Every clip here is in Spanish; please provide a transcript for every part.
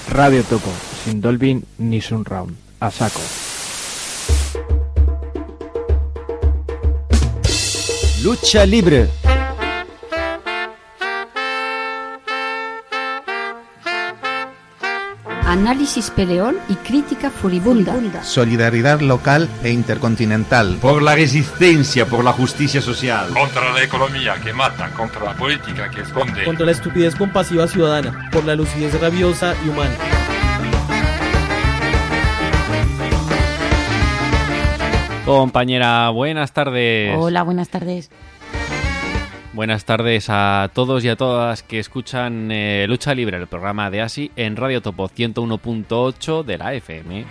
Radio Topo, sin Dolby ni Surround. A saco. Lucha libre. Análisis peleón y crítica furibunda. Solidaridad local e intercontinental. Por la resistencia, por la justicia social. Contra la economía que mata, contra la política que esconde. Contra la estupidez compasiva ciudadana, por la lucidez rabiosa y humana. Compañera, buenas tardes. Hola, buenas tardes. Buenas tardes a todos y a todas que escuchan Lucha Libre, el programa de ASI en Radio Topo 101.8 de la FM.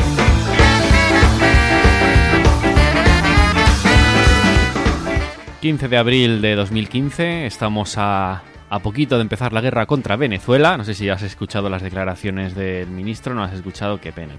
...15 de abril de 2015, estamos a poquito de empezar la guerra contra Venezuela. No sé si has escuchado las declaraciones del ministro, no has escuchado, qué pena.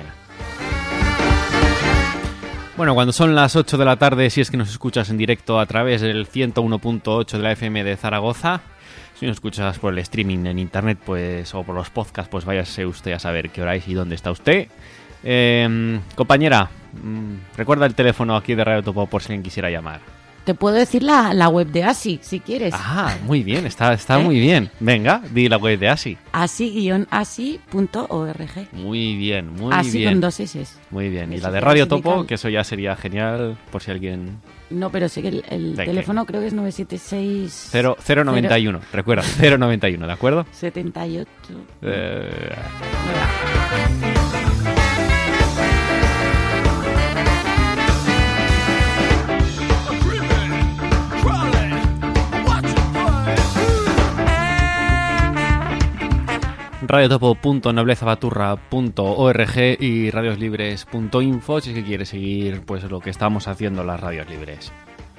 Bueno, cuando son las 8 de la tarde, si es que nos escuchas en directo a través del 101.8 de la FM de Zaragoza, si nos escuchas por el streaming en internet, pues, o por los podcasts, pues váyase usted a saber qué hora es y dónde está usted. Compañera, recuerda el teléfono aquí de Radio Topo por si alguien quisiera llamar. Te puedo decir la web de ASI, si quieres. Ah, muy bien, está muy bien. Venga, di la web de ASI. asi-asi.org. Muy bien, muy ASI bien. con 2 S. Muy bien. Y Eso la de Radio significa... Topo, que eso ya sería genial por si alguien... No, pero sí que el teléfono creo que es 976... 091, recuerda, 091, ¿de acuerdo? 78... radiotopo.noblezabaturra.org y radioslibres.info si es que quieres seguir pues lo que estamos haciendo en las radios libres.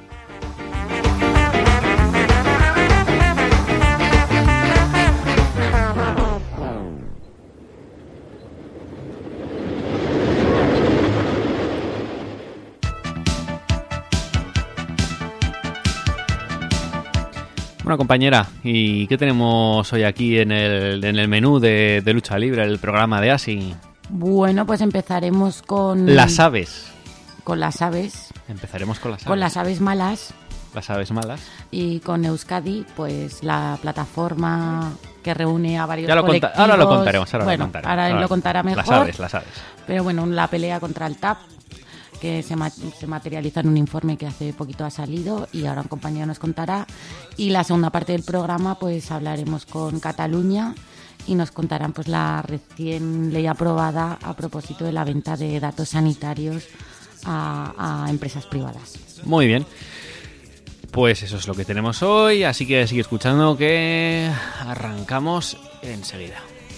Bueno, compañera, ¿y qué tenemos hoy aquí en el menú de Lucha Libre, el programa de ASI? Bueno, pues empezaremos con... Las aves. Con las aves. Empezaremos con las aves. Con las aves malas. Las aves malas. Y con Euskadi, pues la plataforma que reúne a varios colectivos. Ahora lo contaremos. Ahora lo contará mejor. Las aves. Pero bueno, la pelea contra el TAP, que se materializa en un informe que hace poquito ha salido y ahora un compañero nos contará. Y la segunda parte del programa pues hablaremos con Cataluña y nos contarán pues la recién ley aprobada a propósito de la venta de datos sanitarios a empresas privadas. Muy bien. Pues eso es lo que tenemos hoy, así que sigue escuchando que arrancamos enseguida.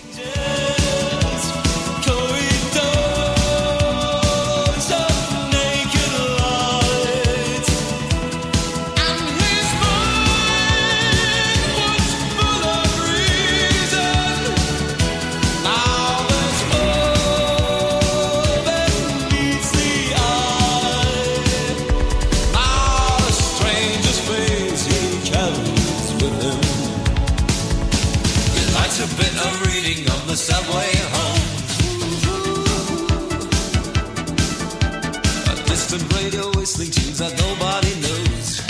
The subway home. A distant radio whistling tunes that nobody knows.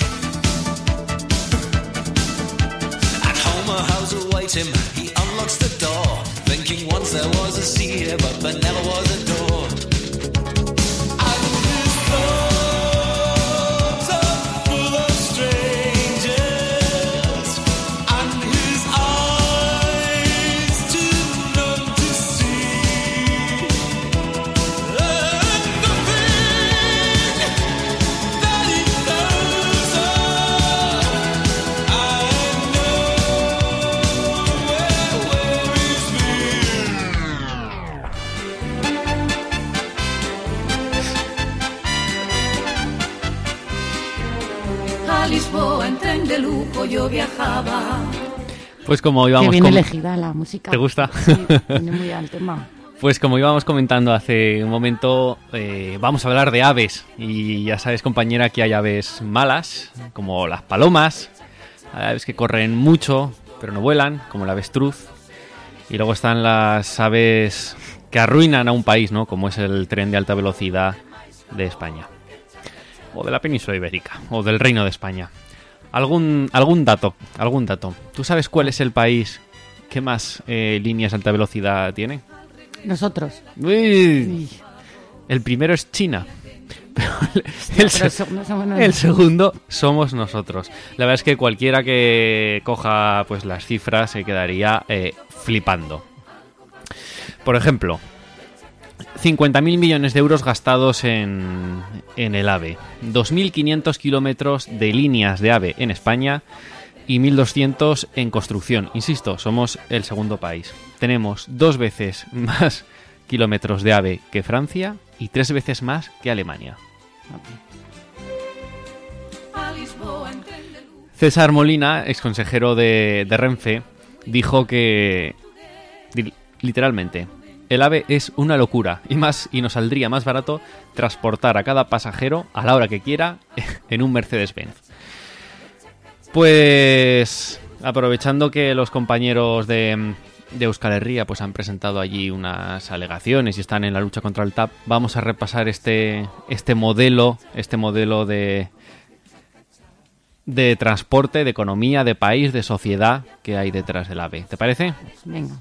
At home a house awaits him, he unlocks the door, thinking once there was a sea here, but there never was a door. And his thoughts are full of strangers, and his eyes too numb to see. And nothing that he knows of, I know where he's been. A Lisboa en tren de lujo yo viajaba. Pues como íbamos... Qué bien elegida la música. ¿Te gusta? Sí, viene muy al tema. Pues como íbamos comentando hace un momento, vamos a hablar de aves. Y ya sabes, compañera, que hay aves malas, como las palomas, hay aves que corren mucho, pero no vuelan, como el avestruz. Y luego están las aves que arruinan a un país, ¿no? Como es el tren de alta velocidad de España. O de la península ibérica, o del Reino de España. ¿Algún dato? ¿Tú sabes cuál es el país que más líneas de alta velocidad tiene? Nosotros. Uy. El primero es China. Pero el segundo somos nosotros. La verdad es que cualquiera que coja pues las cifras se quedaría flipando. Por ejemplo, 50.000 millones de euros gastados en el AVE, 2.500 kilómetros de líneas de AVE en España y 1.200 en construcción. Insisto, somos el segundo país. Tenemos 2 veces más kilómetros de AVE que Francia y 3 veces más que Alemania. César Molina, exconsejero de Renfe, dijo que, literalmente, el AVE es una locura y nos saldría más barato transportar a cada pasajero a la hora que quiera en un Mercedes-Benz. Pues aprovechando que los compañeros de Euskal Herria pues han presentado allí unas alegaciones y están en la lucha contra el TAP, vamos a repasar este modelo de transporte, de economía, de país, de sociedad que hay detrás del AVE. ¿Te parece? Venga.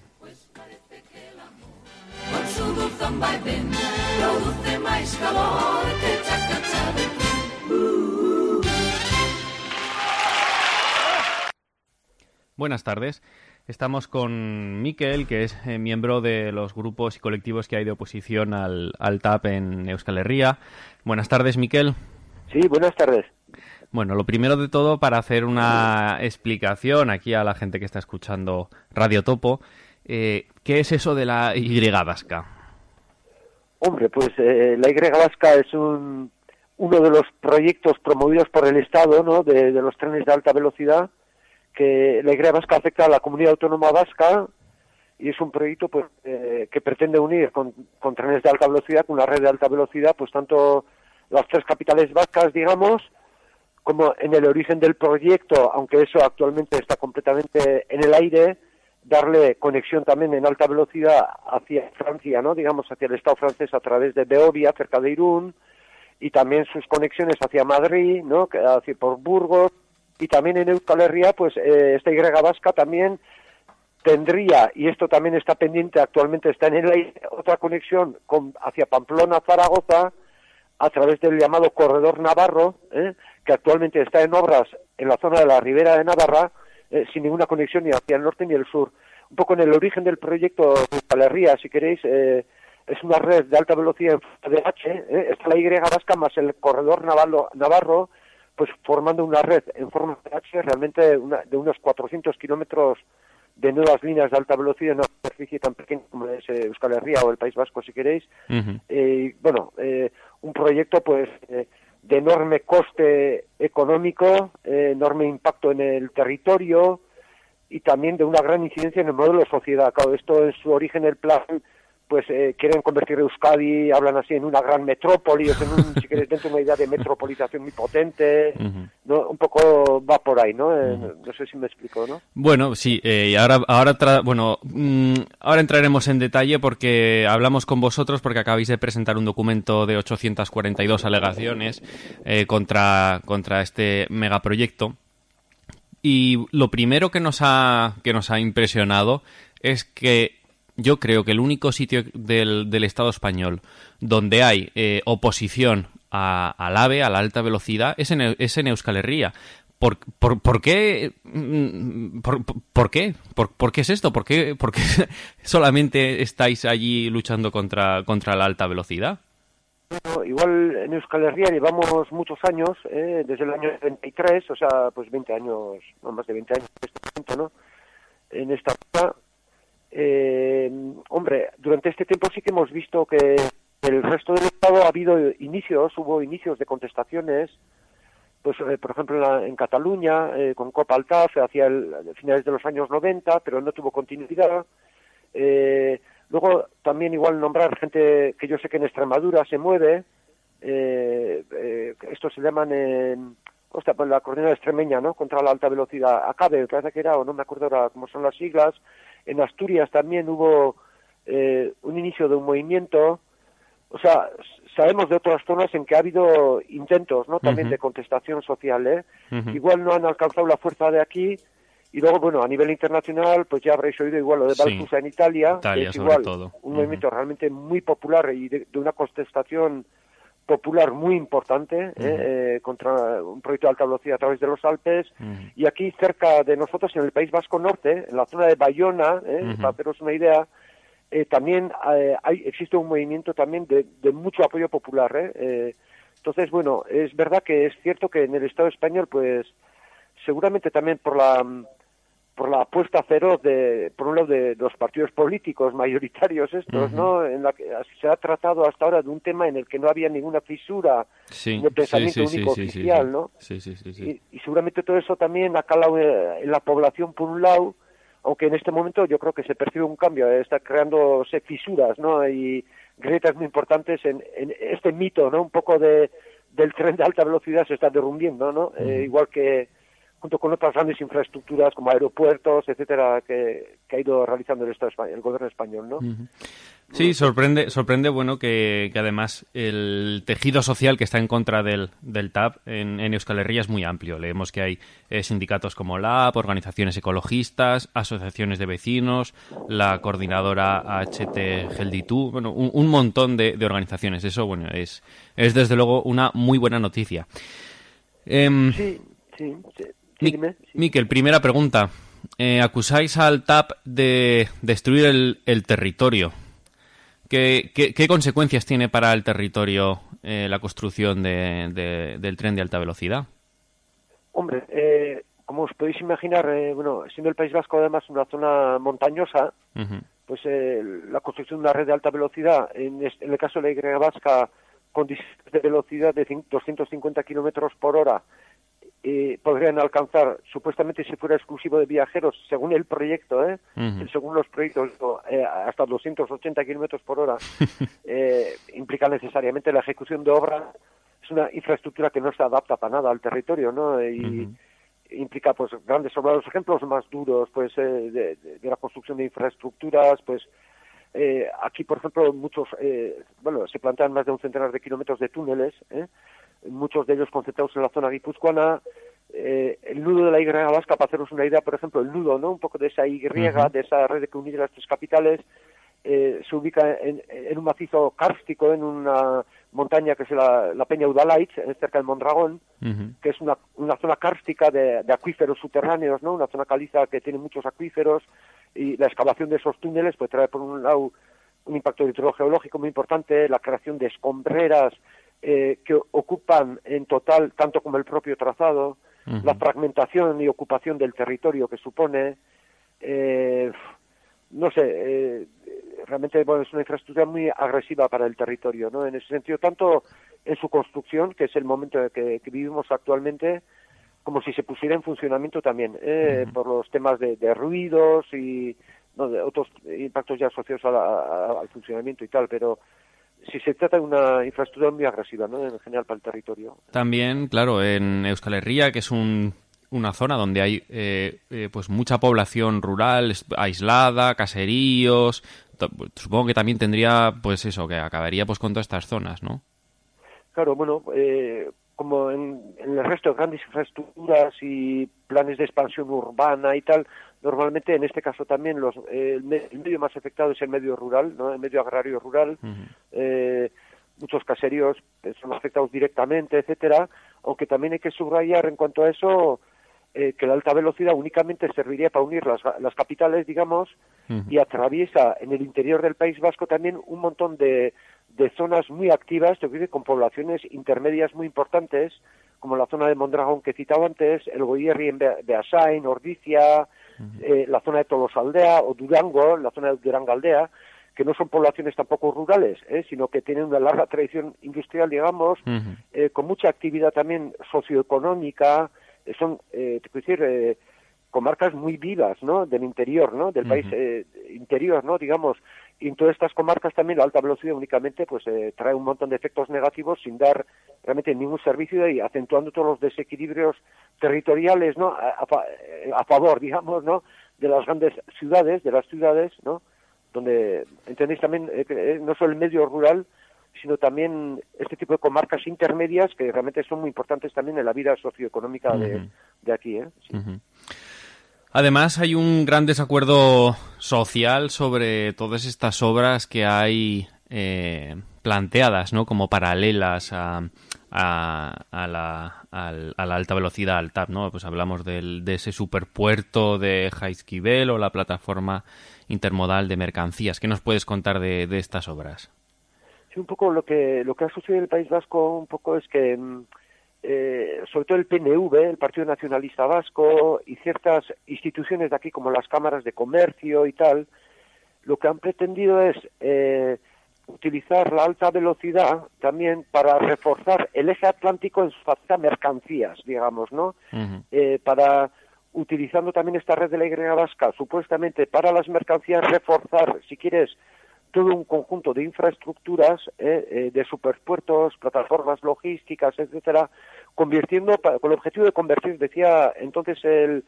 Buenas tardes. Estamos con Mikel, que es miembro de los grupos y colectivos que hay de oposición al TAP en Euskal Herria. Buenas tardes, Mikel. Sí, buenas tardes. Bueno, lo primero de todo, para hacer una explicación aquí a la gente que está escuchando Radio Topo, ¿qué es eso de la Y vasca? Hombre, pues la Y vasca es uno de los proyectos promovidos por el Estado, ¿no? De los trenes de alta velocidad, que la Y vasca afecta a la comunidad autónoma vasca y es un proyecto pues que pretende unir con trenes de alta velocidad, con una red de alta velocidad, pues tanto las 3 capitales vascas, digamos, como en el origen del proyecto, aunque eso actualmente está completamente en el aire, darle conexión también en alta velocidad hacia Francia, ¿no? Digamos, hacia el Estado francés a través de Beovia, cerca de Irún, y también sus conexiones hacia Madrid, ¿no? Hacia por Burgos, y también en Euskal Herria, pues esta Y vasca también tendría, y esto también está pendiente, actualmente está en el aire, otra conexión hacia Pamplona, Zaragoza, a través del llamado Corredor Navarro, que actualmente está en obras en la zona de la Ribera de Navarra, sin ninguna conexión ni hacia el norte ni el sur. Un poco en el origen del proyecto de Euskal Herria, si queréis, es una red de alta velocidad en de H, está la Y vasca más el Corredor Navarro, pues formando una red en forma de H realmente de unos 400 kilómetros de nuevas líneas de alta velocidad en una superficie tan pequeña como es Euskal Herria o el País Vasco, si queréis. Un proyecto pues de enorme coste económico, enorme impacto en el territorio y también de una gran incidencia en el modelo de sociedad. Claro, esto en su origen, el plan, pues quieren convertir Euskadi, hablan así, en una gran metrópoli, si queréis, dentro de una idea de metropolización muy potente, ¿no? Un poco va por ahí, ¿no? No sé si me explico, ¿no? Bueno, sí, y ahora entraremos en detalle porque hablamos con vosotros porque acabáis de presentar un documento de 842 alegaciones contra este megaproyecto. Y lo primero que nos ha impresionado es que yo creo que el único sitio del Estado español donde hay oposición al AVE, a la alta velocidad, es en Euskal Herria. ¿Por qué? ¿Por qué? ¿Por qué es esto? ¿Por qué solamente estáis allí luchando contra la alta velocidad? Bueno, igual en Euskal Herria llevamos muchos años, desde el año 23, o sea, pues 20 años, no más de 20 años en este momento, ¿no? En esta zona. Hombre, durante este tiempo sí que hemos visto que el resto del Estado hubo inicios de contestaciones, pues por ejemplo en Cataluña, con Copa Altaf, hacia finales de los años 90, pero no tuvo continuidad. Luego también igual nombrar gente que yo sé que en Extremadura se mueve, estos se llaman pues la coordinadora extremeña, ¿no? Contra la alta velocidad, ACABE, me parece que era, o no me acuerdo ahora cómo son las siglas, En Asturias también hubo un inicio de un movimiento. O sea, sabemos de otras zonas en que ha habido intentos, ¿no? También de contestación social, Igual no han alcanzado la fuerza de aquí. Y luego, bueno, a nivel internacional, pues ya habréis oído igual lo de Valsusa en Italia, que es igual un movimiento realmente muy popular y de una contestación popular muy importante contra un proyecto de alta velocidad a través de los Alpes. Y aquí cerca de nosotros, en el País Vasco Norte, en la zona de Bayona, para haceros una idea, también existe un movimiento también de mucho apoyo popular. Entonces, bueno, es verdad que es cierto que en el Estado español, pues seguramente también por la apuesta feroz por un lado de los partidos políticos mayoritarios estos, ¿no? En la que se ha tratado hasta ahora de un tema en el que no había ninguna fisura de pensamiento único oficial, ¿no? Y seguramente todo eso también ha calado en la población por un lado, aunque en este momento yo creo que se percibe un cambio, está creándose fisuras, ¿no? Y grietas muy importantes en este mito, ¿no? Un poco del tren de alta velocidad se está derrumbiendo, ¿no? Igual que junto con otras grandes infraestructuras como aeropuertos, etcétera, que ha ido realizando el gobierno español, ¿no? Sí, sorprende, bueno, que además el tejido social que está en contra del TAP en Euskal Herria es muy amplio. Leemos que hay sindicatos como LAB, organizaciones ecologistas, asociaciones de vecinos, la coordinadora HT Gelditu, bueno, un montón de organizaciones. Eso, bueno, es desde luego una muy buena noticia. Sí. Miquel, primera pregunta. Acusáis al TAP de destruir el territorio. ¿Qué consecuencias tiene para el territorio la construcción del tren de alta velocidad? Hombre, como os podéis imaginar, bueno, siendo el País Vasco además una zona montañosa, pues la construcción de una red de alta velocidad, en el caso de la Y vasca, con distancias de velocidad de 250 kilómetros por hora, podrían alcanzar, supuestamente si fuera exclusivo de viajeros, según el proyecto, según los proyectos, hasta 280 kilómetros por hora, implica necesariamente la ejecución de obras. Es una infraestructura que no se adapta para nada al territorio, ¿no? Y implica, pues, grandes obras. Los ejemplos más duros, pues, de la construcción de infraestructuras, pues, aquí, por ejemplo, muchos, se plantean más de un centenar de kilómetros de túneles, muchos de ellos concentrados en la zona guipuzcoana. El nudo de la Y vasca, para haceros una idea, por ejemplo, el nudo, ¿no? Un poco de esa Y, de esa red que une las tres capitales, se ubica en un macizo kárstico, en una montaña que es la Peña Udalaitz, cerca del Mondragón, que es una zona kárstica de acuíferos subterráneos, ¿no? Una zona caliza que tiene muchos acuíferos, y la excavación de esos túneles pues trae por un lado un impacto hidrogeológico muy importante, la creación de escombreras que ocupan en total tanto como el propio trazado, la fragmentación y ocupación del territorio que supone, realmente, bueno, es una infraestructura muy agresiva para el territorio, ¿no? En ese sentido, tanto en su construcción, que es el momento que vivimos actualmente, como si se pusiera en funcionamiento también, por los temas de ruidos y de otros impactos ya asociados al funcionamiento y tal, pero si se trata de una infraestructura muy agresiva, ¿no? En general para el territorio. También, claro, en Euskal Herria, que es una zona donde hay pues mucha población rural aislada, caseríos, supongo que también tendría, pues eso, que acabaría pues con todas estas zonas, ¿no? Claro, bueno, como en el resto de grandes infraestructuras y planes de expansión urbana y tal, normalmente en este caso también el medio más afectado es el medio rural, ¿no? El medio agrario rural. Muchos caseríos son afectados directamente, etcétera, aunque también hay que subrayar en cuanto a eso que la alta velocidad únicamente serviría para unir las capitales, digamos, y atraviesa en el interior del País Vasco también un montón de zonas muy activas, con poblaciones intermedias muy importantes, como la zona de Mondragón que he citado antes, el Goierri en Beasain, Ordizia, la zona de Tolosaldea o Durango, la zona de Durangaldea, que no son poblaciones tampoco rurales, sino que tienen una larga tradición industrial, digamos, con mucha actividad también socioeconómica, son, comarcas muy vivas, ¿no? Del interior, ¿no? Del país interior, ¿no? Digamos, y en todas estas comarcas también la alta velocidad únicamente pues trae un montón de efectos negativos sin dar realmente ningún servicio y acentuando todos los desequilibrios territoriales, ¿no? A favor, digamos, ¿no? las grandes ciudades, ¿no? Donde entendéis también no solo el medio rural, sino también este tipo de comarcas intermedias que realmente son muy importantes también en la vida socioeconómica de aquí. Sí. Además, hay un gran desacuerdo social sobre todas estas obras que hay planteadas, ¿no? Como paralelas a la alta velocidad, al TAP, ¿no? Pues hablamos de ese superpuerto de Jaizkibel o la plataforma intermodal de mercancías. ¿Qué nos puedes contar de estas obras? Sí, un poco lo que ha sucedido en el País Vasco un poco es que sobre todo el PNV, el Partido Nacionalista Vasco, y ciertas instituciones de aquí como las cámaras de comercio y tal, lo que han pretendido es utilizar la alta velocidad también para reforzar el eje atlántico en su faceta mercancías, digamos, ¿no? Para, utilizando también esta red de la Y vasca, supuestamente para las mercancías, reforzar, si quieres, todo un conjunto de infraestructuras, de superpuertos, plataformas logísticas, etcétera, con el objetivo de convertir, decía entonces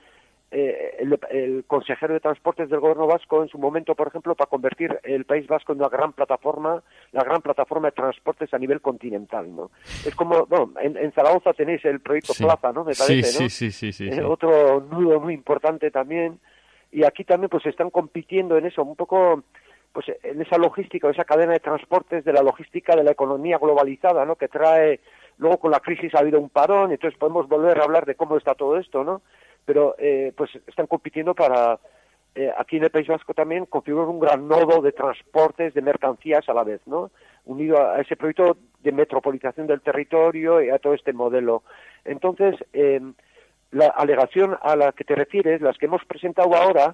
el consejero de Transportes del Gobierno vasco en su momento, por ejemplo, para convertir el País Vasco en una gran plataforma, la gran plataforma de transportes a nivel continental, ¿no? Es como, bueno, en Zaragoza tenéis el proyecto Plaza, ¿no? Me parece, ¿no? Sí. Otro nudo muy importante también, y aquí también pues están compitiendo en eso, un poco pues en esa logística, esa cadena de transportes de la logística de la economía globalizada, ¿no? Que trae, luego con la crisis ha habido un parón, entonces podemos volver a hablar de cómo está todo esto, ¿no? Pero pues están compitiendo para, aquí en el País Vasco también, configurar un gran nodo de transportes de mercancías a la vez, ¿no? Unido a ese proyecto de metropolización del territorio y a todo este modelo. Entonces, la alegación a la que te refieres, las que hemos presentado ahora,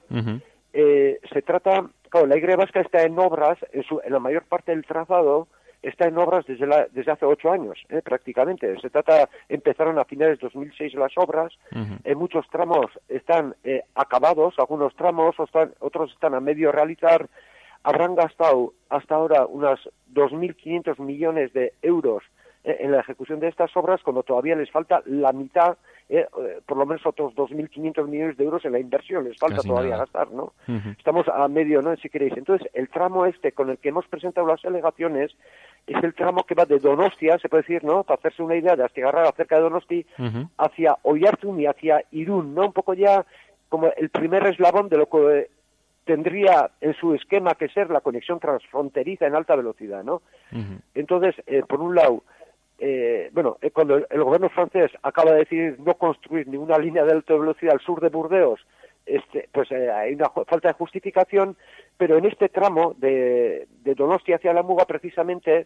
se trata, claro, la Y vasca está en obras, en la mayor parte del trazado, está en obras desde hace 8 años, prácticamente. Se trata, empezaron a finales de 2006 las obras, en muchos tramos están acabados, algunos tramos, otros están a medio realizar. Habrán gastado hasta ahora unas 2.500 millones de euros en la ejecución de estas obras, cuando todavía les falta la mitad, por lo menos otros 2.500 millones de euros en la inversión, les falta casi todavía gastar, ¿no? Estamos a medio, ¿no? Si queréis. Entonces, el tramo este con el que hemos presentado las alegaciones es el tramo que va de Donostia, se puede decir, ¿no? Para hacerse una idea de Astigarraga, cerca de Donosti, hacia Oiartzun y hacia Irún, ¿no? Un poco ya como el primer eslabón de lo que tendría en su esquema que ser la conexión transfronteriza en alta velocidad, ¿no? Entonces, por un lado, cuando el gobierno francés acaba de decidir no construir ninguna línea de alta velocidad al sur de Burdeos, pues hay una falta de justificación, pero en este tramo de Donostia hacia la Muga, precisamente,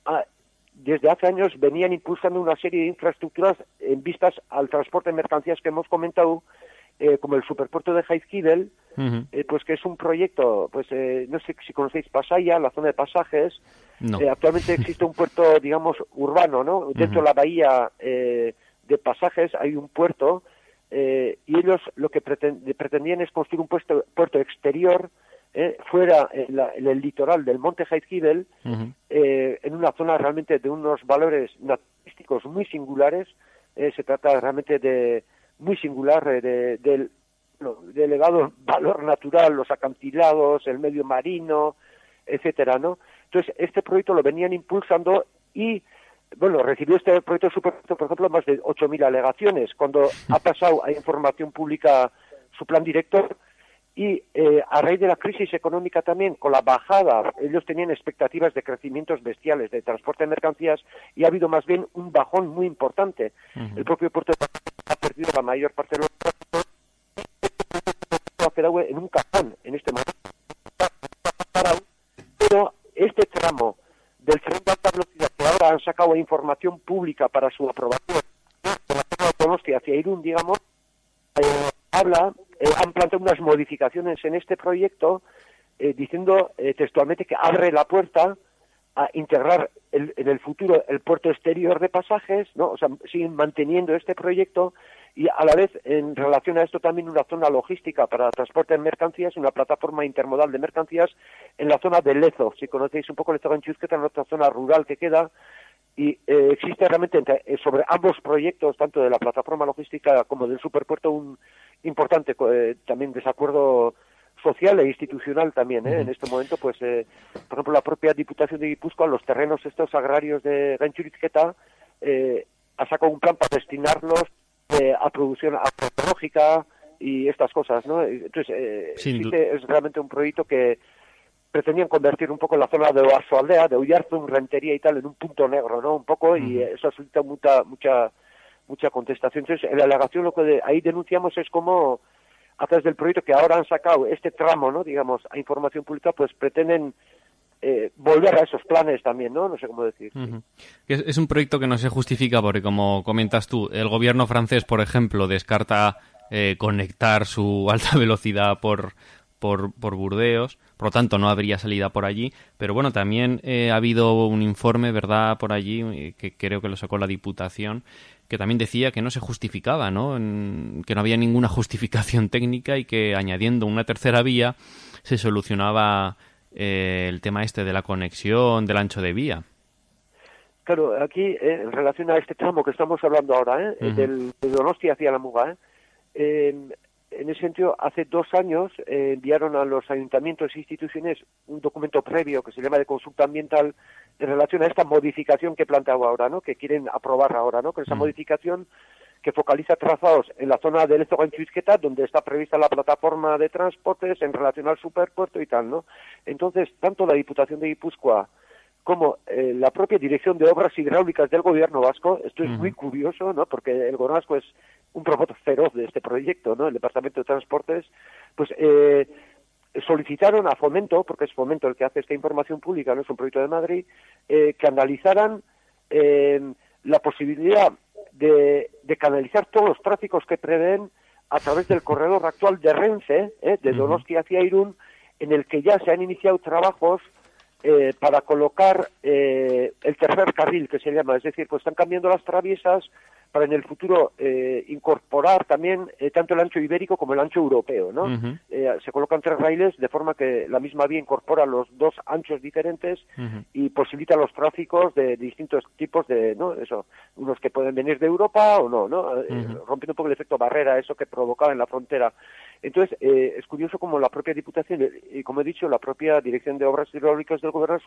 desde hace años venían impulsando una serie de infraestructuras en vistas al transporte de mercancías que hemos comentado, como el superpuerto de Jaizkibel, pues que es un proyecto, pues no sé si conocéis Pasaia, la zona de pasajes. No. Actualmente existe un puerto, digamos, urbano, ¿no? Dentro de la bahía de Pasajes hay un puerto, y ellos lo que pretendían es construir un puerto exterior fuera en el litoral del monte Jaizkibel, en una zona realmente de unos valores naturalísticos muy singulares. Se trata realmente de muy singular, de elevado valor natural, los acantilados, el medio marino, etcétera, ¿no? Entonces, este proyecto lo venían impulsando y, bueno, recibió este proyecto superpuerto, por ejemplo, más de 8.000 alegaciones. Cuando ha pasado a información pública su plan director, y a raíz de la crisis económica también, con la bajada, ellos tenían expectativas de crecimientos bestiales de transporte de mercancías, y ha habido más bien un bajón muy importante. El propio puerto de Pasajes ha perdido la mayor parte de los tráficos, y ha quedado en un cajón en este momento. Pero este tramo del tren de alta velocidad, que ahora han sacado información pública para su aprobación, por la zona de Donostia hacia Irún, digamos, han planteado unas modificaciones en este proyecto, diciendo textualmente que abre la puerta a integrar en el futuro el puerto exterior de Pasajes, ¿no? O sea, siguen manteniendo este proyecto, y a la vez, en relación a esto, también una zona logística para transporte de mercancías, una plataforma intermodal de mercancías en la zona de Lezo. Si conocéis un poco Lezo Ganchuzqueta, en otra zona rural que queda, y existe realmente sobre ambos proyectos, tanto de la plataforma logística como del superpuerto, un importante también desacuerdo social e institucional también, en este momento, pues, por ejemplo, la propia Diputación de Guipúzcoa, los terrenos estos agrarios de Gaintxurizketa, ha sacado un plan para destinarlos a producción agroecológica y estas cosas, ¿no? Entonces, es realmente un proyecto que pretendían convertir un poco la zona de Oarsoaldea, de Oiarzun, Rentería y tal, en un punto negro, ¿no? Un poco, y eso ha suscitado mucha contestación. Entonces, en la alegación lo que ahí denunciamos es como, a través del proyecto que ahora han sacado este tramo, ¿no? Digamos, a información pública, pues pretenden volver a esos planes también, ¿no? No sé cómo decir. Es un proyecto que no se justifica porque, como comentas tú, el gobierno francés, por ejemplo, descarta conectar su alta velocidad por Burdeos, por lo tanto no habría salida por allí, pero bueno, también ha habido un informe, ¿verdad?, por allí, que creo que lo sacó la Diputación, que también decía que no se justificaba, ¿no?, que no había ninguna justificación técnica y que añadiendo una tercera vía se solucionaba el tema de la conexión, del ancho de vía. Claro, aquí en relación a este tramo que estamos hablando ahora, de Donostia hacia la Muga, en ese sentido, hace 2 años enviaron a los ayuntamientos e instituciones un documento previo que se llama de consulta ambiental en relación a esta modificación que planteaba ahora, ¿no? Que quieren aprobar ahora, ¿no? Con esa modificación que focaliza trazados en la zona de Lezo Gaintxurizketa, donde está prevista la plataforma de transportes en relación al superpuerto y tal, ¿no? Entonces, tanto la Diputación de Guipúzcoa como la propia Dirección de Obras Hidráulicas del Gobierno Vasco, esto es muy curioso, ¿no? Porque el Gobierno Vasco es un promotor feroz de este proyecto, ¿no? El Departamento de Transportes, pues solicitaron a Fomento, porque es Fomento el que hace esta información pública, no es un proyecto de Madrid, que analizaran la posibilidad de canalizar todos los tráficos que prevén a través del corredor actual de Renfe, de Donostia hacia Irún, en el que ya se han iniciado trabajos para colocar el tercer carril, que se llama, es decir, pues están cambiando las traviesas para en el futuro incorporar también tanto el ancho ibérico como el ancho europeo, ¿no? Se colocan 3 raíles de forma que la misma vía incorpora los 2 anchos diferentes y posibilita los tráficos de distintos tipos de, ¿no? Eso, unos que pueden venir de Europa o no, ¿no? Rompiendo un poco el efecto barrera, eso que provocaba en la frontera. Entonces, es curioso como la propia Diputación y, como he dicho, la propia Dirección de Obras Hidráulicas del Gobierno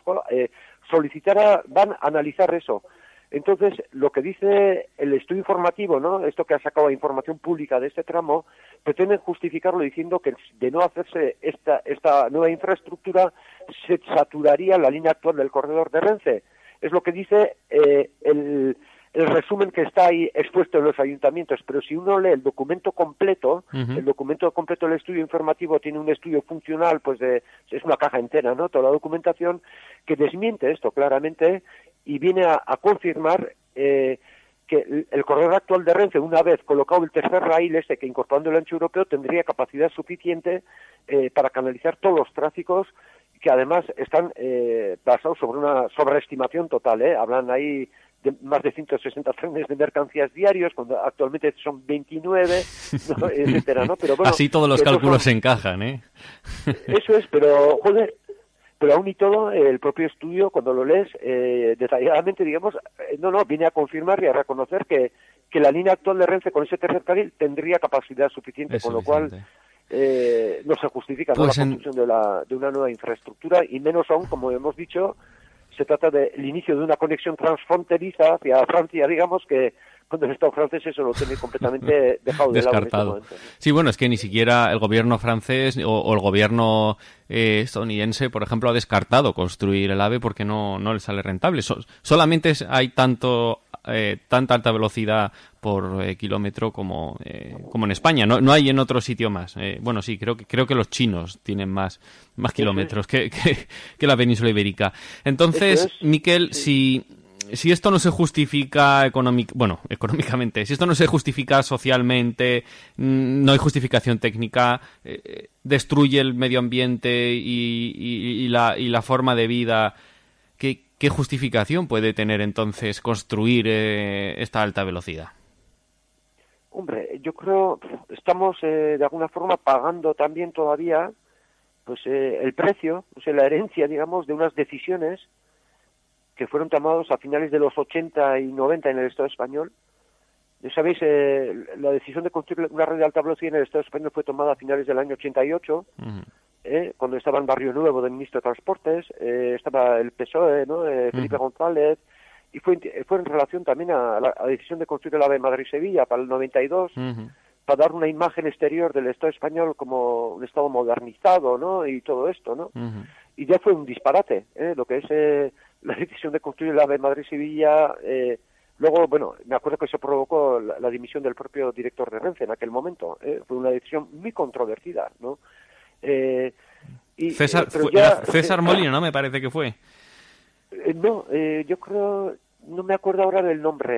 van a analizar eso. Entonces, lo que dice el estudio informativo, ¿no?, esto que ha sacado la información pública de este tramo, pretende justificarlo diciendo que de no hacerse esta nueva infraestructura se saturaría la línea actual del corredor de Renfe. Es lo que dice el resumen que está ahí expuesto en los ayuntamientos, pero si uno lee el documento completo, el documento completo del estudio informativo tiene un estudio funcional, pues es una caja entera, ¿no?, toda la documentación que desmiente esto claramente y viene a confirmar que el corredor actual de Renfe, una vez colocado el tercer raíl que incorporando el ancho europeo, tendría capacidad suficiente para canalizar todos los tráficos que además están basados sobre una sobreestimación total, hablan ahí de más de 160 trenes de mercancías diarios, cuando actualmente son 29, ¿no?, etcétera, ¿no? Pero bueno, así todos los cálculos se encajan, Eso es, pero joder, pero aún y todo, el propio estudio, cuando lo lees detalladamente, digamos, viene a confirmar y a reconocer que la línea actual de Renfe con ese tercer carril tendría capacidad suficiente, con lo cual no se justifica, pues, la construcción de una nueva infraestructura, y menos aún, como hemos dicho, se trata del inicio de una conexión transfronteriza hacia Francia, digamos, que cuando el Estado francés eso lo tiene completamente dejado de lado en este momento. Sí, bueno, es que ni siquiera el gobierno francés o el gobierno estadounidense, por ejemplo, ha descartado construir el AVE porque no le sale rentable. Solamente hay tanta alta velocidad por kilómetro como en España. No hay en otro sitio más. Bueno, sí, creo que los chinos tienen más kilómetros que la península ibérica. Entonces, Miquel, si esto no se justifica económicamente, si esto no se justifica socialmente, no hay justificación técnica, destruye el medio ambiente y la forma de vida, ¿qué justificación puede tener entonces construir esta alta velocidad? Hombre, yo creo estamos de alguna forma pagando también todavía pues el precio, la herencia, digamos, de unas decisiones que fueron tomados a finales de los 80 y 90 en el Estado español. Ya sabéis, la decisión de construir una red de alta velocidad en el Estado español fue tomada a finales del año 88, cuando estaba en Barrio Nuevo del ministro de Transportes, estaba el PSOE, ¿no? Felipe González, y fue en relación también a la decisión de construir el AVE Madrid-Sevilla para el 92, para dar una imagen exterior del Estado español como un Estado modernizado, ¿no? Y todo esto, ¿no? Y ya fue un disparate, lo que es la decisión de construir el AVE Madrid-Sevilla. Luego, bueno, me acuerdo que eso provocó la dimisión del propio director de Renfe en aquel momento. Fue una decisión muy controvertida, ¿no? César Molina, ¿no? Me parece que fue. No, yo creo, no me acuerdo ahora del nombre.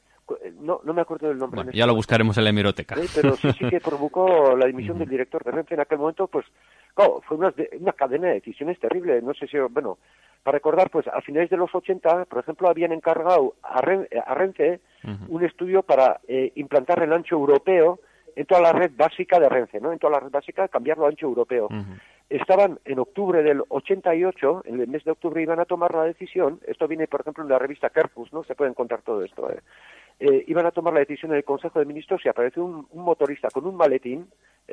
No me acuerdo del nombre. Bueno, ya lo buscaremos en la hemeroteca. Pero sí que provocó la dimisión del director de Renfe en aquel momento, pues, claro, fue una cadena de decisiones terrible. No sé si, bueno, para recordar, pues, a finales de los 80, por ejemplo, habían encargado a Renfe un estudio para implantar el ancho europeo en toda la red básica de Renfe, ¿no? En toda la red básica, cambiarlo a ancho europeo. Estaban en octubre del 88, en el mes de octubre iban a tomar la decisión, esto viene, por ejemplo, en la revista Kerpus, ¿no? Se puede encontrar todo esto, iban a tomar la decisión en el Consejo de Ministros y apareció un motorista con un maletín,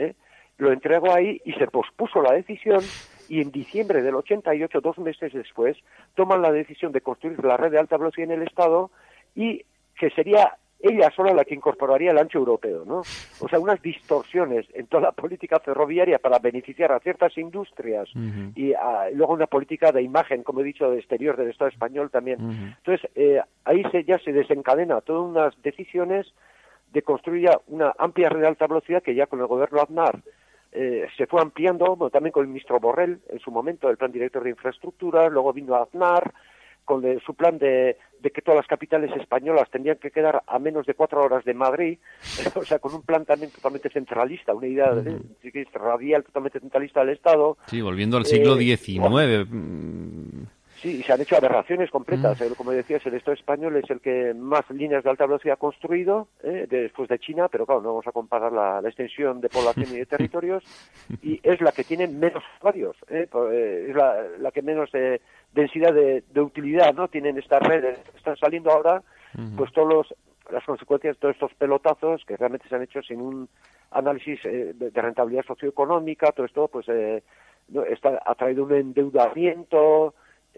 lo entregó ahí y se pospuso la decisión, y en diciembre del 88, 2 meses después, toman la decisión de construir la red de alta velocidad en el Estado y que sería ella sola la que incorporaría el ancho europeo, ¿no? O sea, unas distorsiones en toda la política ferroviaria para beneficiar a ciertas industrias y luego una política de imagen, como he dicho, de exterior del Estado español también. Entonces, ahí ya se desencadena todas unas decisiones de construir ya una amplia red de alta velocidad que ya con el gobierno Aznar se fue ampliando, bueno, también con el ministro Borrell en su momento, el plan director de infraestructuras, luego vino Aznar con su plan de que todas las capitales españolas tendrían que quedar a menos de 4 horas de Madrid, o sea, con un plan también totalmente centralista, una idea radial totalmente centralista del Estado. Sí, volviendo al siglo XIX. Sí, y se han hecho aberraciones completas. Como decías, el Estado español es el que más líneas de alta velocidad ha construido, después de China, pero claro, no vamos a comparar la extensión de población y de territorios, y es la que tiene menos usuarios, es la que menos densidad de utilidad, ¿no? Tienen estas redes. Están saliendo ahora, pues las consecuencias de todos estos pelotazos que realmente se han hecho sin un análisis de rentabilidad socioeconómica. Todo esto, pues, ha traído un endeudamiento.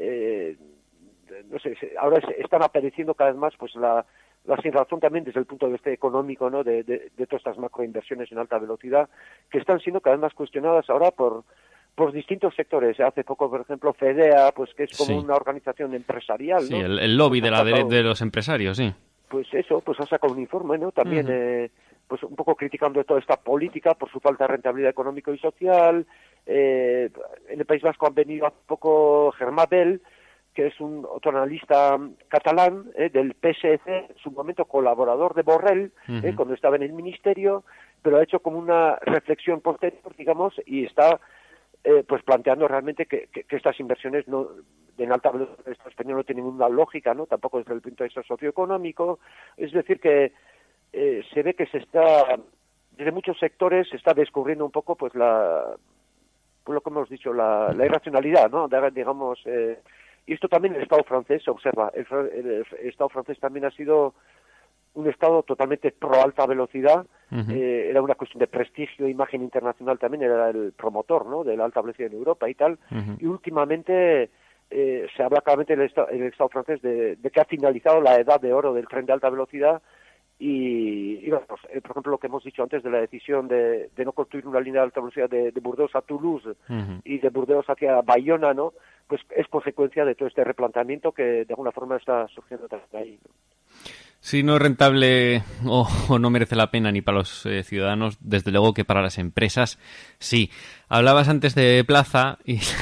No sé, ahora están apareciendo cada vez más, pues, la sinrazón también desde el punto de vista económico, ¿no? De todas estas macroinversiones en alta velocidad, que están siendo cada vez más cuestionadas ahora por distintos sectores. Hace poco, por ejemplo, FEDEA, pues, que es como una organización empresarial, ¿no? Sí, el lobby de los empresarios, sí. Pues eso, pues ha sacado un informe, ¿no? También, pues un poco criticando toda esta política por su falta de rentabilidad económico y social. En el País Vasco han venido hace poco Germán Bel, que es un otro analista catalán del PSC, en su momento colaborador de Borrell, cuando estaba en el ministerio, pero ha hecho como una reflexión posterior, digamos, y está pues planteando realmente que estas inversiones en alta velocidad del Estado español no tienen ninguna lógica, ¿no? Tampoco desde el punto de vista socioeconómico. Es decir, que se ve que desde muchos sectores se está descubriendo un poco, pues, lo que hemos dicho, la irracionalidad, ¿no? Digamos, y esto también el Estado francés se observa. El Estado francés también ha sido un Estado totalmente pro alta velocidad. Era una cuestión de prestigio e imagen internacional también, era el promotor, ¿no? De la alta velocidad en Europa y tal. Y últimamente se habla claramente en el Estado francés de que ha finalizado la edad de oro del tren de alta velocidad. Y bueno, pues, por ejemplo, lo que hemos dicho antes de la decisión de no construir una línea de alta velocidad de Burdeos a Toulouse y de Burdeos hacia Bayona, ¿no? Pues es consecuencia de todo este replanteamiento que de alguna forma está surgiendo ahí, ¿no? Si no es rentable o no merece la pena ni para los ciudadanos, desde luego que para las empresas sí. Hablabas antes de Plaza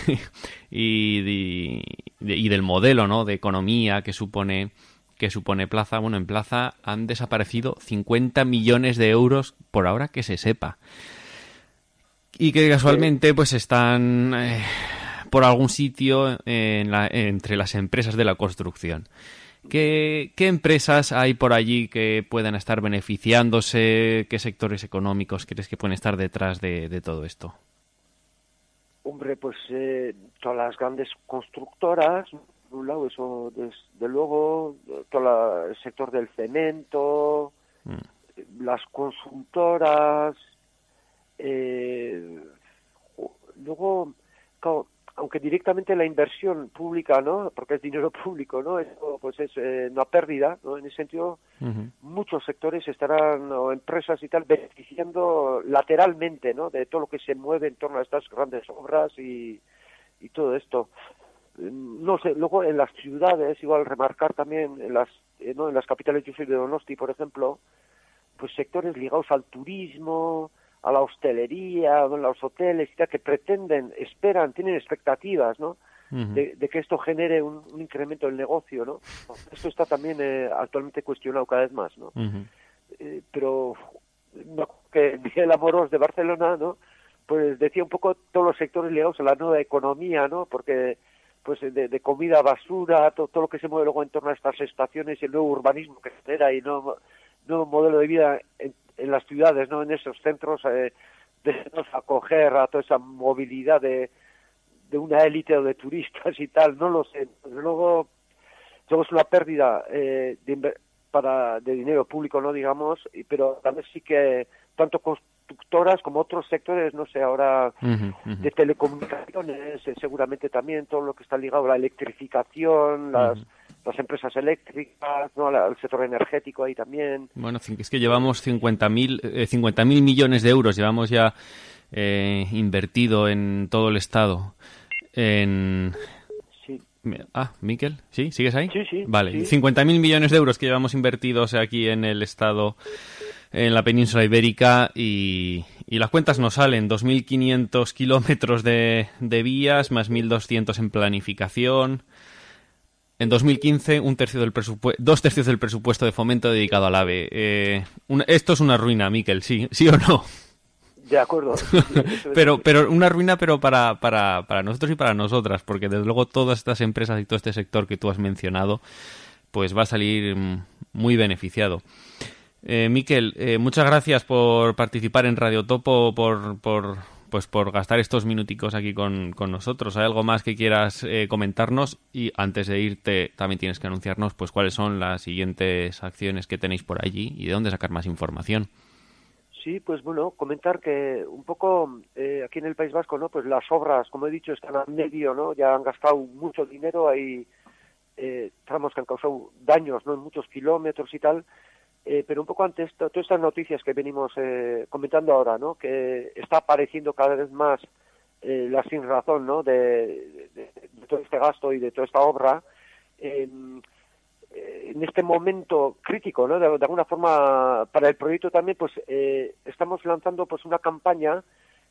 y del modelo, ¿no? De economía que supone Plaza. Bueno, en Plaza han desaparecido 50 millones de euros por ahora que se sepa. Y que casualmente pues están por algún sitio entre las empresas de la construcción. ¿Qué empresas hay por allí que puedan estar beneficiándose? ¿Qué sectores económicos crees que pueden estar detrás de todo esto? Hombre, pues todas las grandes constructoras, por un lado, eso, desde luego, todo el sector del cemento, las consultoras, luego, claro, aunque directamente la inversión pública, ¿no? Porque es dinero público, ¿no? Eso, pues es una pérdida, ¿no? En ese sentido, muchos sectores estarán, o empresas y tal, beneficiando lateralmente, ¿no? De todo lo que se mueve en torno a estas grandes obras y todo esto. No sé, luego en las ciudades, igual remarcar también, en las capitales, yo soy de Donosti, por ejemplo, pues sectores ligados al turismo, a la hostelería, en los hoteles, que pretenden, esperan, tienen expectativas, ¿no? De que esto genere un incremento del negocio, ¿no? Esto está también actualmente cuestionado cada vez más, ¿no? Pero que Miguel Amorós de Barcelona, ¿no? Pues decía un poco todos los sectores ligados a la nueva economía, ¿no? Porque pues de comida, basura, todo lo que se mueve luego en torno a estas estaciones y el nuevo urbanismo que genera y nuevo modelo de vida en las ciudades, ¿no? En esos centros de acoger a toda esa movilidad de una élite o de turistas y tal, no lo sé. Luego es una pérdida de dinero público, no digamos, pero también sí que tanto constructoras como otros sectores, no sé, ahora de telecomunicaciones, seguramente también todo lo que está ligado a la electrificación, las empresas eléctricas, ¿no? Al sector energético ahí también. Bueno, es que llevamos 50.000 millones de euros, llevamos ya invertido en todo el Estado. Sí. Miquel, ¿sí? ¿Sigues ahí? Sí. Vale, sí. 50.000 millones de euros que llevamos invertidos aquí en el Estado, en la península ibérica, y las cuentas nos salen: 2.500 kilómetros de vías, más 1.200 en planificación. En 2015, 2 tercios del presupuesto de fomento dedicado al AVE. Esto es una ruina, Miquel, ¿sí o no? De acuerdo. pero una ruina, pero para nosotros y para nosotras, porque desde luego todas estas empresas y todo este sector que tú has mencionado, pues va a salir muy beneficiado. Miquel, muchas gracias por participar en Radio Topo, por gastar estos minuticos aquí con nosotros. ¿Hay algo más que quieras comentarnos? Y antes de irte, también tienes que anunciarnos pues cuáles son las siguientes acciones que tenéis por allí y de dónde sacar más información. Sí, pues bueno, comentar que un poco aquí en el País Vasco, ¿no? Pues las obras, como he dicho, están a medio, ¿no? Ya han gastado mucho dinero, hay tramos que han causado daños, ¿no? En muchos kilómetros y tal. Pero un poco antes, todas estas noticias que venimos comentando ahora, ¿no? Que está apareciendo cada vez más la sin razón, ¿no? De todo este gasto y de toda esta obra. En este momento crítico, ¿no? De alguna forma para el proyecto también, pues estamos lanzando pues una campaña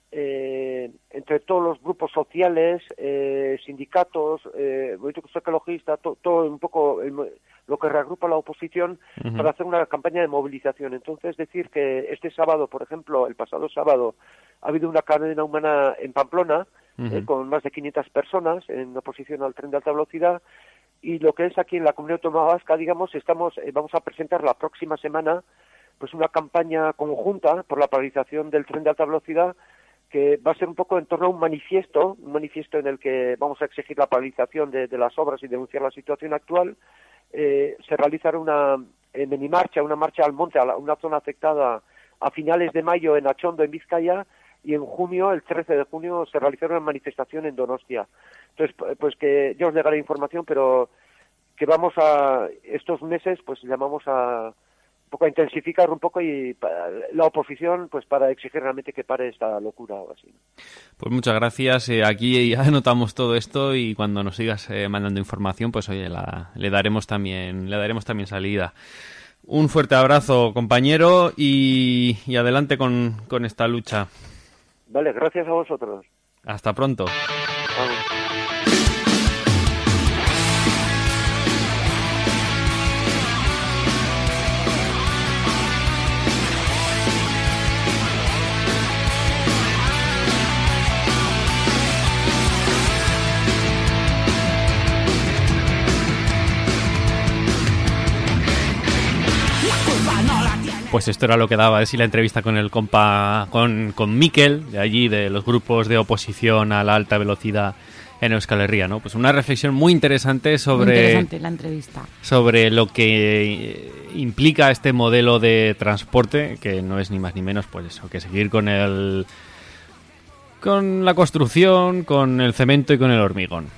entre todos los grupos sociales, sindicatos, movimiento ecologista, todo un poco lo que reagrupa la oposición para hacer una campaña de movilización. Entonces, decir que este sábado, por ejemplo, el pasado sábado, ha habido una cadena humana en Pamplona con más de 500 personas en oposición al tren de alta velocidad. Y lo que es aquí en la Comunidad Autónoma Vasca, digamos, vamos a presentar la próxima semana pues una campaña conjunta por la paralización del tren de alta velocidad, que va a ser un poco en torno a un manifiesto en el que vamos a exigir la paralización de las obras y denunciar la situación actual. Se realizará una marcha al monte, a una zona afectada a finales de mayo en Achondo, en Vizcaya, y en junio, el 13 de junio, se realizará una manifestación en Donostia. Entonces, pues que yo os daré información, pero que vamos a, estos meses, pues llamamos a un poco a intensificar un poco y la oposición, pues para exigir realmente que pare esta locura o así. Pues muchas gracias. Aquí ya anotamos todo esto y cuando nos sigas mandando información, pues oye, le daremos también salida. Un fuerte abrazo, compañero, y adelante con esta lucha. Vale, gracias a vosotros. Hasta pronto. Vamos. Pues esto era lo que daba de sí la entrevista con el compa, con Miquel, de allí, de los grupos de oposición a la alta velocidad en Euskal Herria, ¿no? Pues una reflexión muy interesante sobre... Muy interesante la entrevista. Sobre lo que implica este modelo de transporte, que no es ni más ni menos, pues eso, que seguir con la construcción, con el cemento y con el hormigón.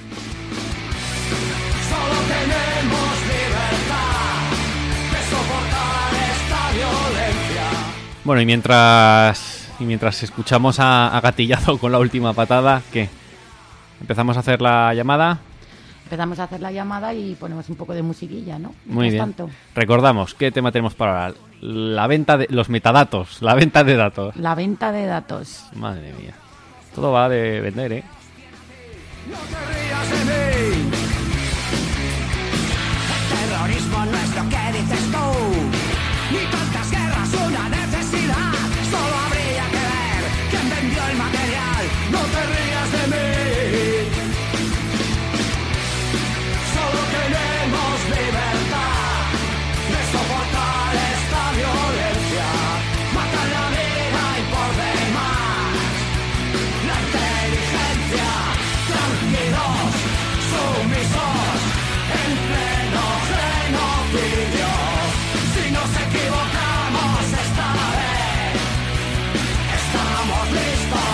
Solo tenemos libertad de soportar esta violencia. Bueno, y mientras escuchamos a Gatillazo con la última patada, ¿qué? ¿Empezamos a hacer la llamada? Empezamos a hacer la llamada y ponemos un poco de musiquilla, ¿no? Muy bien. Tanto. Recordamos, ¿qué tema tenemos para ahora? La venta de los metadatos, la venta de datos. La venta de datos. Madre mía. Todo va de vender, ¿eh? No te rías de mí. El terrorismo no es lo que dices tú. Ni tantas guerras, una necesidad. Solo habría que ver quién vendió el material. No te rías de mí. Solo tenemos libertad de soportar esta violencia. Matan la vida y por demás la inteligencia. Tranquilos, sumisos, en pleno genocidio. Si nos equivocamos esta vez, estamos listos.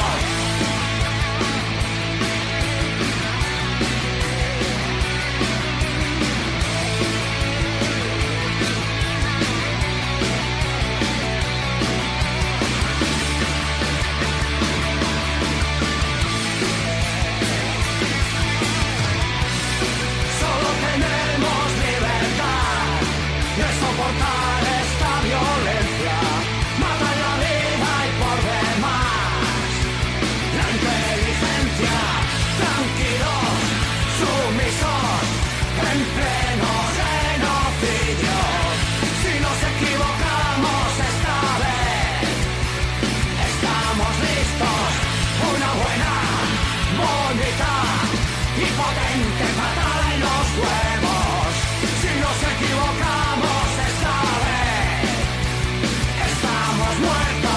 Solo tenemos libertad de soportar esta violencia. Matan la vida y por demás la inteligencia. Tranquilos, sumisos, en pleno genocidio. Si nos equivocamos esta vez, estamos listos. Una buena, bonita y potente patada en los huevos. Si nos equivocamos esta vez, estamos muertos.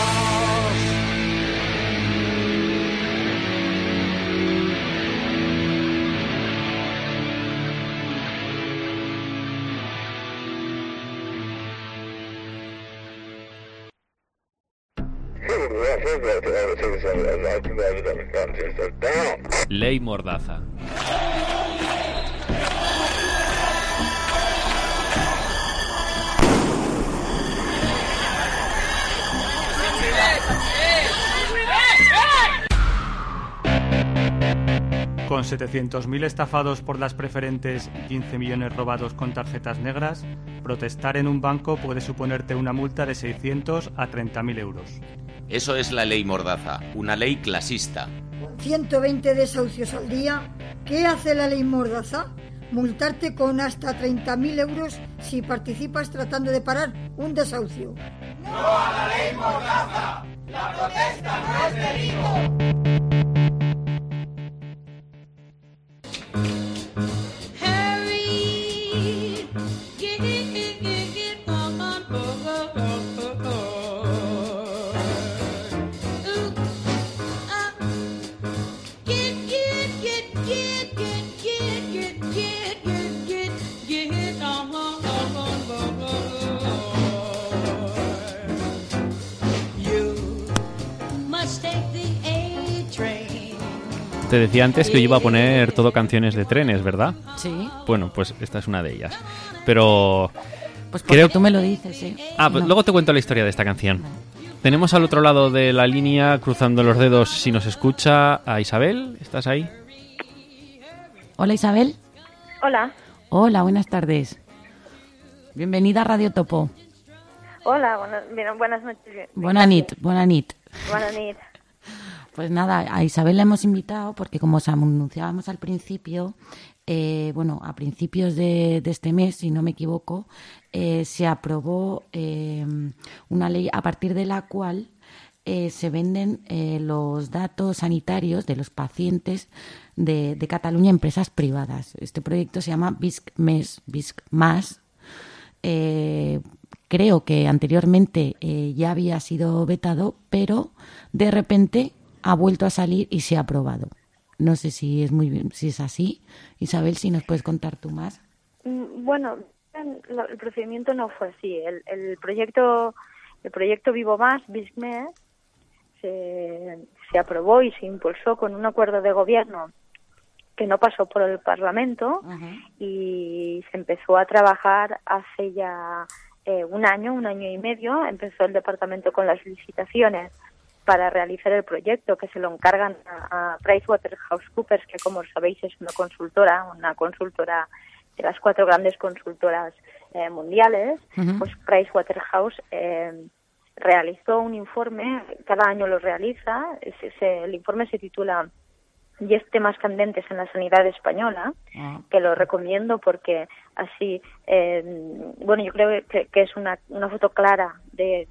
Ley Mordaza. Con 700.000 estafados por las preferentes y 15 millones robados con tarjetas negras, protestar en un banco puede suponerte una multa de 600 a 30.000 euros. Eso es la ley Mordaza, una ley clasista. 120 desahucios al día. ¿Qué hace la ley Mordaza? Multarte con hasta 30.000 euros si participas tratando de parar un desahucio. ¡No a la ley Mordaza! ¡La protesta no es delito! Te decía antes que yo iba a poner todo canciones de trenes, ¿verdad? Sí. Bueno, pues esta es una de ellas. Pero... Pues porque tú me lo dices, ¿eh? Pues luego te cuento la historia de esta canción. Tenemos al otro lado de la línea, cruzando los dedos si nos escucha, a Isabel. ¿Estás ahí? Hola, Isabel. Hola. Hola, buenas tardes. Bienvenida a Radio Topo. Hola, buenas noches. Buenas nit. Buenas nit. Pues nada, a Isabel la hemos invitado porque, como os anunciábamos al principio, a principios de este mes, si no me equivoco, se aprobó una ley a partir de la cual se venden los datos sanitarios de los pacientes de Cataluña a empresas privadas. Este proyecto se llama Visc+. Creo que anteriormente ya había sido vetado, pero de repente ha vuelto a salir y se ha aprobado. No sé si es así. Isabel, si nos puedes contar tú más. Bueno, el procedimiento no fue así. El proyecto Vivo Más, BISCME, se aprobó y se impulsó con un acuerdo de gobierno que no pasó por el Parlamento. Y se empezó a trabajar hace ya un año y medio. Empezó el departamento con las licitaciones para realizar el proyecto, que se lo encargan a PricewaterhouseCoopers, que como sabéis es una consultora de las 4 grandes consultoras mundiales. Pues Pricewaterhouse realizó un informe, cada año lo realiza, el informe se titula 10 temas candentes en la sanidad española, que lo recomiendo porque así, yo creo que es una foto clara de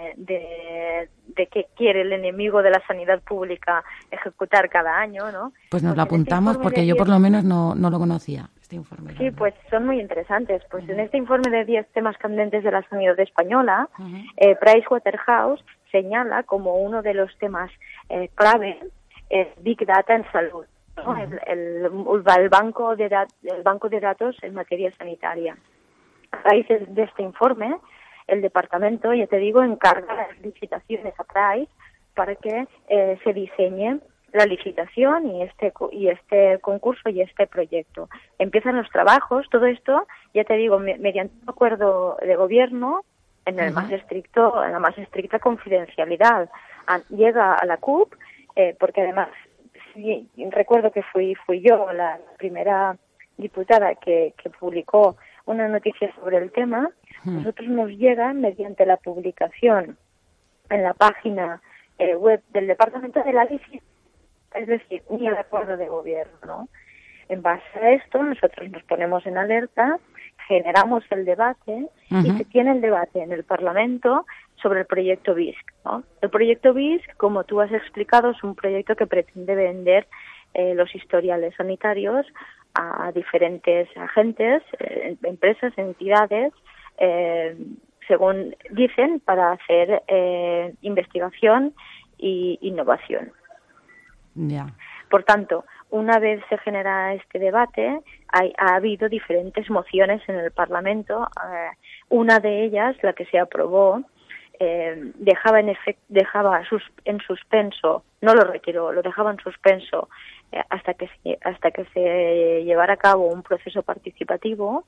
qué quiere el enemigo de la sanidad pública ejecutar cada año, ¿no? Pues nos lo apuntamos porque yo por lo menos no lo conocía, este informe. Sí, pues son muy interesantes. Pues en este informe de 10 temas candentes de la sanidad española, Pricewaterhouse señala como uno de los temas clave es Big Data en salud, ¿no? El banco de datos en materia sanitaria. A raíz de este informe, el departamento, ya te digo, encarga las licitaciones a Price para que se diseñe la licitación y este concurso y este proyecto. Empiezan los trabajos, todo esto, ya te digo, mediante un acuerdo de gobierno en la más estricta confidencialidad. Llega a la CUP, porque además recuerdo que fui yo la primera diputada que publicó una noticia sobre el tema. Nosotros nos llega mediante la publicación en la página web del Departamento de la Licitación, es decir, ni el acuerdo de gobierno, ¿no? En base a esto, nosotros nos ponemos en alerta, generamos el debate y se tiene el debate en el Parlamento sobre el proyecto BISC, ¿no? El proyecto BISC, como tú has explicado, es un proyecto que pretende vender los historiales sanitarios a diferentes agentes, empresas, entidades, según dicen, para hacer investigación e innovación. Por tanto, una vez se genera este debate, ha habido diferentes mociones en el Parlamento. Una de ellas, la que se aprobó, dejaba en suspenso, no lo retiró, lo dejaba en suspenso hasta que se llevara a cabo un proceso participativo.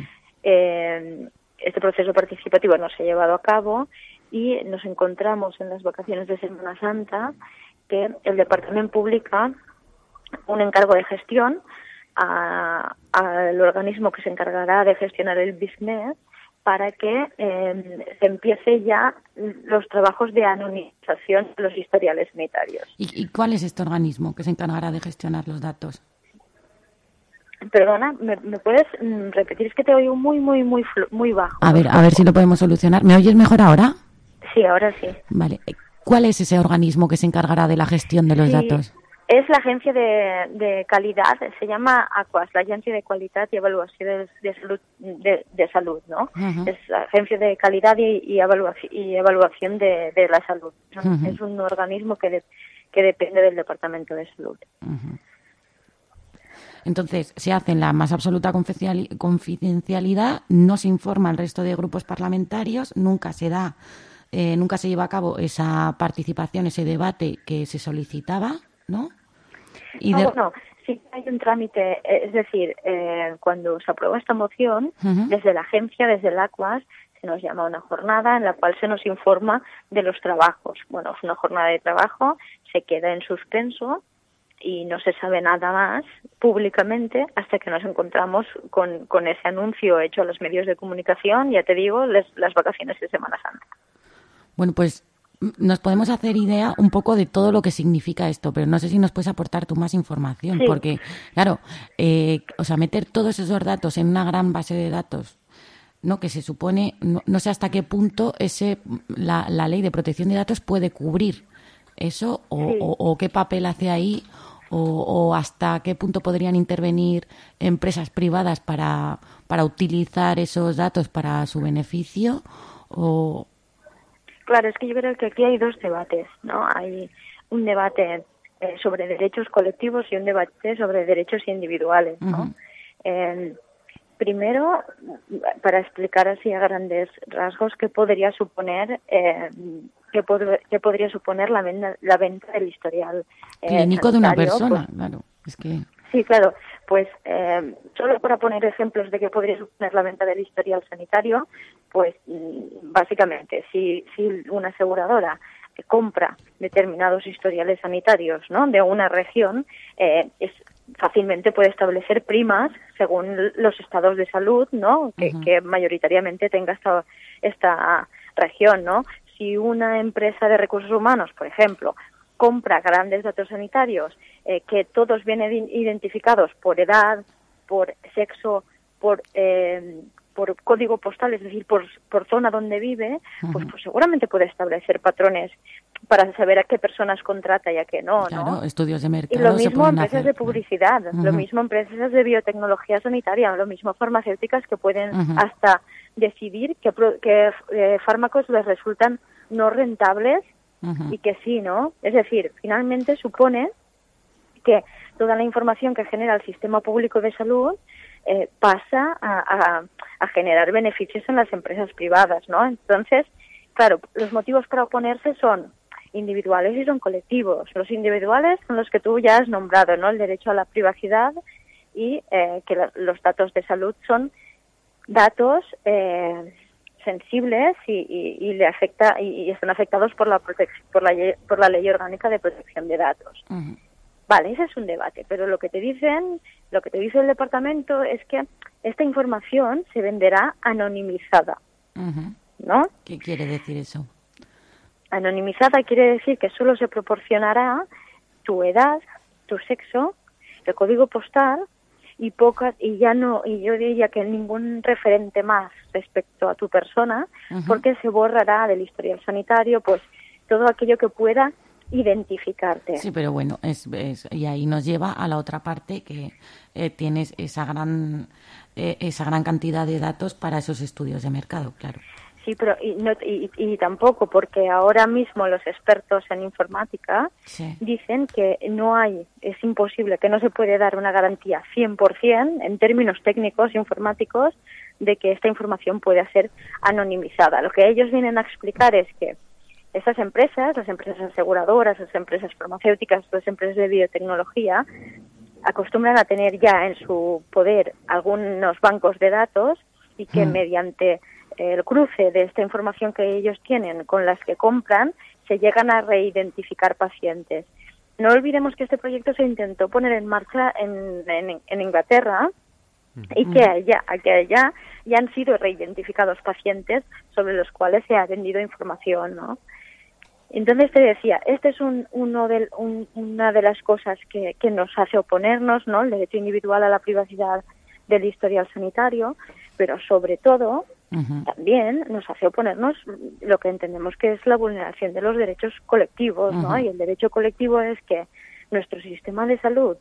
Este proceso participativo no se ha llevado a cabo y nos encontramos en las vacaciones de Semana Santa que el departamento publica un encargo de gestión al organismo que se encargará de gestionar el BISCME para que se empiece ya los trabajos de anonimización de los historiales sanitarios. ¿Y cuál es este organismo que se encargará de gestionar los datos? Perdona, ¿me puedes repetir? Es que te oigo muy bajo. A ver si lo podemos solucionar. ¿Me oyes mejor ahora? Sí, ahora sí. Vale. ¿Cuál es ese organismo que se encargará de la gestión de los datos? Es la Agencia de Calidad, se llama ACUAS, la Agencia de Calidad y Evaluación de Salud, ¿no? Es la Agencia de Calidad y Evaluación de la Salud. Es un organismo que depende del Departamento de Salud. Entonces, se hace en la más absoluta confidencialidad, no se informa al resto de grupos parlamentarios, nunca se lleva a cabo esa participación, ese debate que se solicitaba, ¿no? Bueno, sí hay un trámite, es decir, cuando se aprueba esta moción, desde la agencia, desde el ACUAS, se nos llama a una jornada en la cual se nos informa de los trabajos. Bueno, es una jornada de trabajo, se queda en suspenso y no se sabe nada más públicamente hasta que nos encontramos con ese anuncio hecho a los medios de comunicación, ya te digo, las vacaciones de Semana Santa. Bueno, pues nos podemos hacer idea un poco de todo lo que significa esto, pero no sé si nos puedes aportar tú más información, porque, claro, meter todos esos datos en una gran base de datos, ¿no? Que se supone, no sé hasta qué punto la ley de protección de datos puede cubrir eso, o qué papel hace ahí, o hasta qué punto podrían intervenir empresas privadas para utilizar esos datos para su beneficio, Claro, es que yo creo que aquí hay dos debates, ¿no? Hay un debate sobre derechos colectivos y un debate sobre derechos individuales, ¿no? Primero, para explicar así a grandes rasgos qué podría suponer qué podría suponer la venta del historial clínico de una sanitario, persona, pues, claro. Es que sí, claro. Pues solo para poner ejemplos de qué podría suponer la venta del historial sanitario, pues básicamente, si una aseguradora compra determinados historiales sanitarios, ¿no?, de una región, fácilmente puede establecer primas según los estados de salud, ¿no?, que mayoritariamente tenga esta región, ¿no? Si una empresa de recursos humanos, por ejemplo, compra grandes datos sanitarios que todos vienen identificados por edad, por sexo, por código postal, es decir, por zona donde vive, pues seguramente puede establecer patrones para saber a qué personas contrata y a qué no, claro, ¿no? estudios de mercado. Y lo mismo empresas hacer, de publicidad, lo mismo empresas de biotecnología sanitaria, lo mismo farmacéuticas que pueden hasta decidir qué fármacos les resultan no rentables y que sí, ¿no? Es decir, finalmente supone que toda la información que genera el sistema público de salud pasa a generar beneficios en las empresas privadas, ¿no? Entonces, claro, los motivos para oponerse son individuales y son colectivos. Los individuales son los que tú ya has nombrado, ¿no? El derecho a la privacidad y que los datos de salud son datos sensibles y le afecta y están afectados por la ley orgánica de protección de datos. Vale, ese es un debate, pero lo que te dice el departamento es que esta información se venderá anonimizada, ¿no? ¿Qué quiere decir eso? Anonimizada quiere decir que solo se proporcionará tu edad, tu sexo, el código postal y yo diría que ningún referente más respecto a tu persona, porque se borrará del historial sanitario pues todo aquello que pueda identificarte. Sí, pero bueno, y ahí nos lleva a la otra parte que tienes esa gran cantidad de datos para esos estudios de mercado, claro. Sí, pero y tampoco, porque ahora mismo los expertos en informática dicen que es imposible, que no se puede dar una garantía 100% en términos técnicos informáticos de que esta información pueda ser anonimizada. Lo que ellos vienen a explicar es que estas empresas, las empresas aseguradoras, las empresas farmacéuticas, las empresas de biotecnología, acostumbran a tener ya en su poder algunos bancos de datos y que mediante el cruce de esta información que ellos tienen con las que compran, se llegan a reidentificar pacientes. No olvidemos que este proyecto se intentó poner en marcha en Inglaterra y que allá ya han sido reidentificados pacientes sobre los cuales se ha vendido información, ¿no? Entonces te decía, este es una de las cosas que nos hace oponernos, ¿no? El derecho individual a la privacidad del historial sanitario, pero sobre todo también nos hace oponernos lo que entendemos que es la vulneración de los derechos colectivos, ¿no? Y el derecho colectivo es que nuestro sistema de salud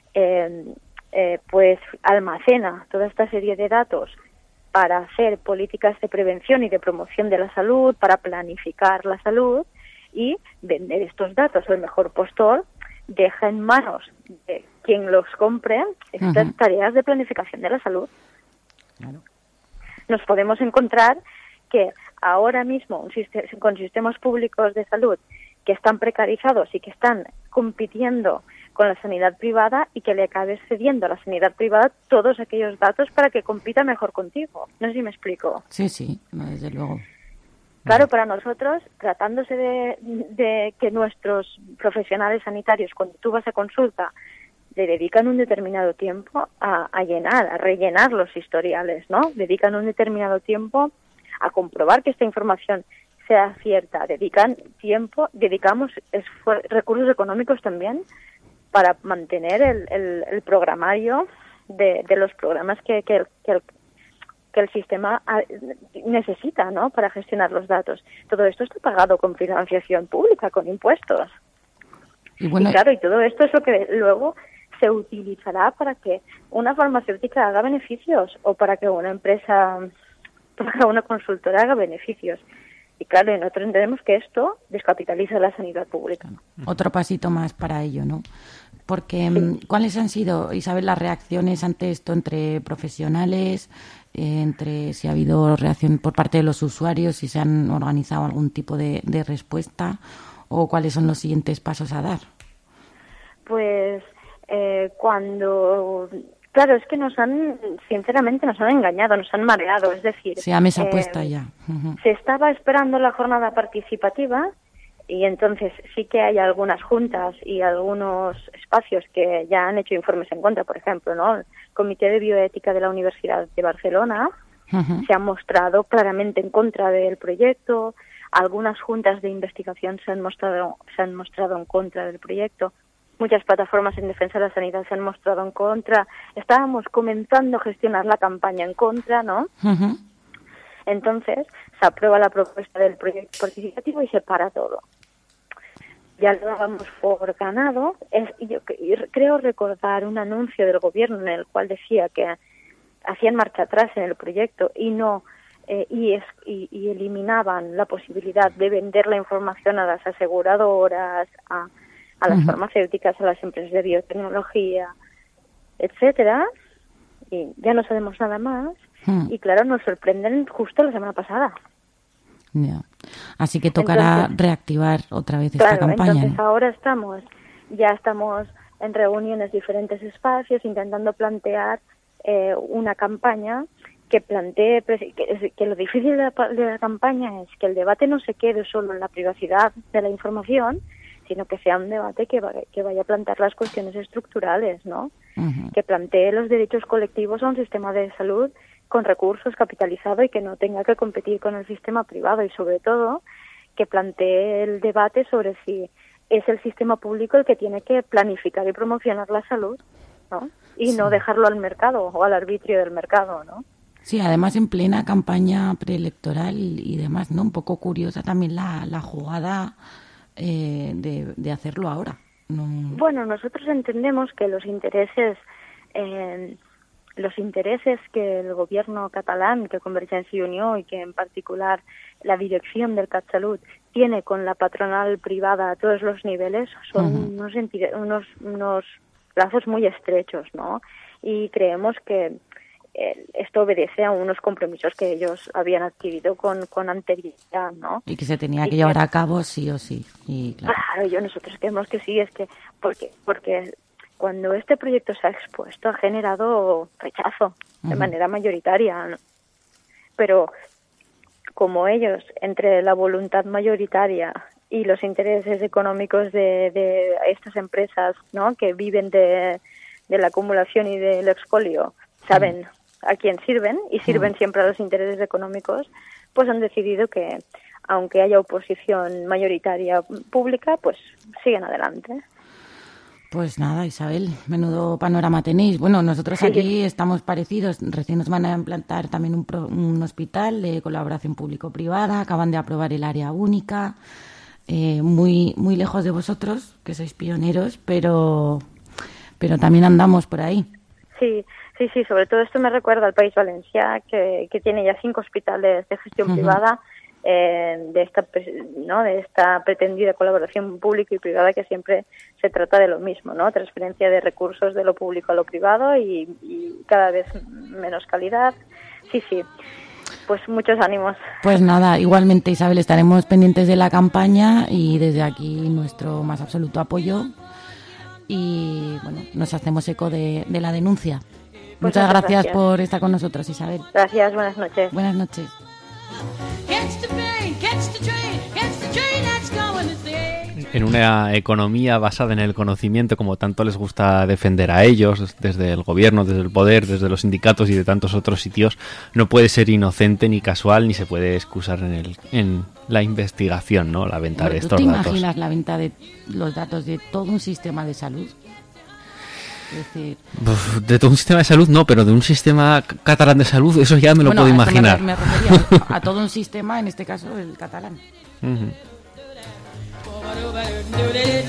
pues almacena toda esta serie de datos para hacer políticas de prevención y de promoción de la salud, para planificar la salud, y vender estos datos al mejor postor deja en manos de quien los compre estas tareas de planificación de la salud. Claro. Nos podemos encontrar que ahora mismo con sistemas públicos de salud que están precarizados y que están compitiendo con la sanidad privada y que le acabes cediendo a la sanidad privada todos aquellos datos para que compita mejor contigo. No sé si me explico. Sí, desde luego. Claro, para nosotros, tratándose de que nuestros profesionales sanitarios, cuando tú vas a consulta, le dedican un determinado tiempo a rellenar los historiales, ¿no? Dedican un determinado tiempo a comprobar que esta información sea cierta. Dedicamos recursos económicos también para mantener el programario de los programas que el sistema necesita, ¿no?, para gestionar los datos. Todo esto está pagado con financiación pública, con impuestos. Y claro, y todo esto es lo que luego se utilizará para que una farmacéutica haga beneficios o para que una empresa, para que una consultora haga beneficios. Y claro, nosotros entendemos que esto descapitaliza la sanidad pública. Otro pasito más para ello, ¿no? Porque, ¿cuáles han sido, Isabel, las reacciones ante esto entre profesionales, entre si ha habido reacción por parte de los usuarios, si se han organizado algún tipo de respuesta, o cuáles son los siguientes pasos a dar? Pues Claro, es que sinceramente nos han engañado, nos han mareado, es decir... Sí, a mesa puesta ya. Se estaba esperando la jornada participativa y entonces sí que hay algunas juntas y algunos espacios que ya han hecho informes en contra, por ejemplo, ¿no? El Comité de Bioética de la Universidad de Barcelona se ha mostrado claramente en contra del proyecto, algunas juntas de investigación se han mostrado en contra del proyecto. Muchas plataformas en defensa de la sanidad se han mostrado en contra. Estábamos comenzando a gestionar la campaña en contra, ¿no? Entonces, se aprueba la propuesta del proyecto participativo y se para todo. Ya lo dábamos por ganado. Yo creo recordar un anuncio del gobierno en el cual decía que hacían marcha atrás en el proyecto y no y eliminaban la posibilidad de vender la información a las aseguradoras, a las farmacéuticas, a las empresas de biotecnología, etcétera, y ya no sabemos nada más. Y claro, nos sorprenden justo la semana pasada. Ya. Así que tocará reactivar otra vez esta campaña. Entonces ahora ya estamos en reuniones, diferentes espacios, intentando plantear una campaña que plantee que lo difícil de la campaña es que el debate no se quede solo en la privacidad de la información, sino que sea un debate que vaya a plantear las cuestiones estructurales, ¿no? Que plantee los derechos colectivos a un sistema de salud con recursos capitalizado y que no tenga que competir con el sistema privado, y sobre todo que plantee el debate sobre si es el sistema público el que tiene que planificar y promocionar la salud, ¿no? Y no dejarlo al mercado o al arbitrio del mercado, ¿no? Sí, además en plena campaña preelectoral y demás, ¿no? Un poco curiosa también la jugada de hacerlo ahora. No. Bueno, nosotros entendemos que los intereses que el gobierno catalán, que Convergencia y Unió y que en particular la dirección del CatSalut tiene con la patronal privada a todos los niveles son unos lazos muy estrechos, ¿no? Y creemos que esto obedece a unos compromisos que ellos habían adquirido con anterioridad, ¿no? Y que se tenía que llevar a cabo sí o sí. Y claro, nosotros creemos que sí, es que porque cuando este proyecto se ha expuesto ha generado rechazo de manera mayoritaria, ¿no? Pero como ellos, entre la voluntad mayoritaria y los intereses económicos de estas empresas, ¿no?, que viven de la acumulación y del expolio, saben a quién sirven y sirven siempre a los intereses económicos, pues han decidido que, aunque haya oposición mayoritaria pública, pues siguen adelante. Pues nada, Isabel, menudo panorama tenéis. Bueno, nosotros aquí estamos parecidos. Recién nos van a implantar también un hospital de colaboración público-privada. Acaban de aprobar el área única. Muy muy lejos de vosotros, que sois pioneros, pero también andamos por ahí. Sí, sobre todo esto me recuerda al País Valencià, que tiene ya 5 hospitales de gestión privada, de esta pretendida colaboración pública y privada, que siempre se trata de lo mismo, ¿no? Transferencia de recursos de lo público a lo privado y cada vez menos calidad. Sí, pues muchos ánimos. Pues nada, igualmente, Isabel, estaremos pendientes de la campaña y desde aquí nuestro más absoluto apoyo. Y bueno, nos hacemos eco de la denuncia. Pues muchas gracias por estar con nosotros, Isabel. Gracias, buenas noches. Buenas noches. En una economía basada en el conocimiento, como tanto les gusta defender a ellos, desde el gobierno, desde el poder, desde los sindicatos y de tantos otros sitios, no puede ser inocente ni casual, ni se puede excusar en la investigación, ¿no? La venta de estos datos. ¿Tú te imaginas la venta de los datos de todo un sistema de salud? Es decir, de todo un sistema de salud no, pero de un sistema catalán de salud, eso ya me lo puedo imaginar. Me refería a todo un sistema, en este caso el catalán.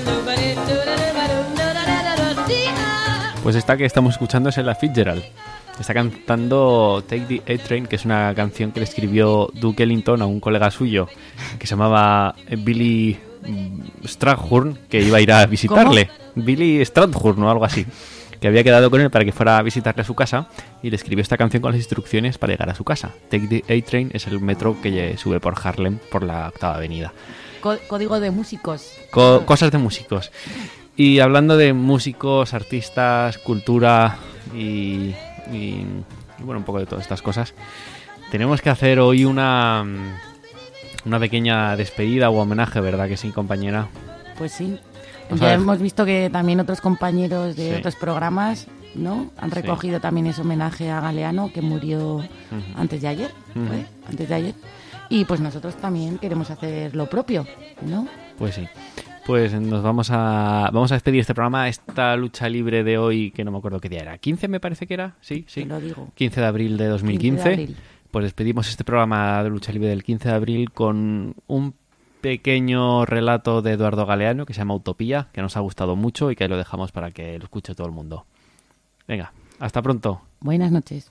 Pues esta que estamos escuchando es Ella Fitzgerald, Está cantando Take the A-Train, que es una canción que le escribió Duke Ellington a un colega suyo que se llamaba Billy Strathairn, que iba a ir a visitarle. ¿Cómo? Billy Strathairn o algo así, que había quedado con él para que fuera a visitarle a su casa, y le escribió esta canción con las instrucciones para llegar a su casa. Take the A-Train es el metro que sube por Harlem, por la 8ª Avenida. Código de músicos. Cosas de músicos. Y hablando de músicos, artistas, cultura y bueno, un poco de todas estas cosas, tenemos que hacer hoy una pequeña despedida o homenaje, ¿verdad que sí, compañera? Pues sí. Ya hemos visto que también otros compañeros de otros programas, ¿no? Han recogido también ese homenaje a Galeano, que murió antes de ayer. Antes de ayer. Y pues nosotros también queremos hacer lo propio, ¿no? Pues sí. Pues nos vamos a despedir este programa, esta lucha libre de hoy, que no me acuerdo qué día era. 15 me parece que era, sí. Te lo digo. 15 de abril de 2015. 15 de abril. Pues despedimos este programa de lucha libre del 15 de abril con un pequeño relato de Eduardo Galeano que se llama Utopía, que nos ha gustado mucho y que lo dejamos para que lo escuche todo el mundo. Venga, hasta pronto. Buenas noches.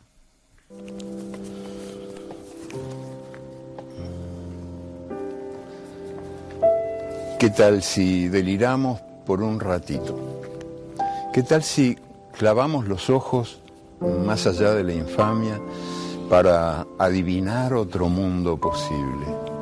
¿Qué tal si deliramos por un ratito? ¿Qué tal si clavamos los ojos más allá de la infamia para adivinar otro mundo posible?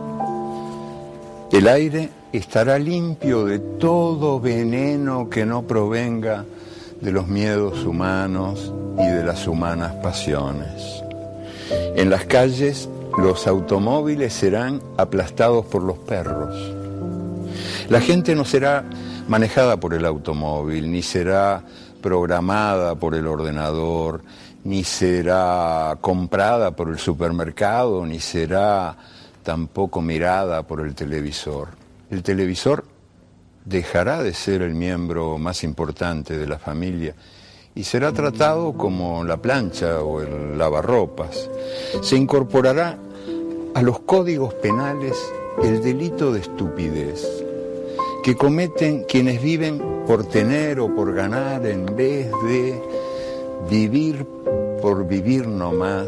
El aire estará limpio de todo veneno que no provenga de los miedos humanos y de las humanas pasiones. En las calles, los automóviles serán aplastados por los perros. La gente no será manejada por el automóvil, ni será programada por el ordenador, ni será comprada por el supermercado, ni será tampoco mirada por el televisor. El televisor dejará de ser el miembro más importante de la familia y será tratado como la plancha o el lavarropas. Se incorporará a los códigos penales el delito de estupidez que cometen quienes viven por tener o por ganar en vez de vivir por vivir nomás,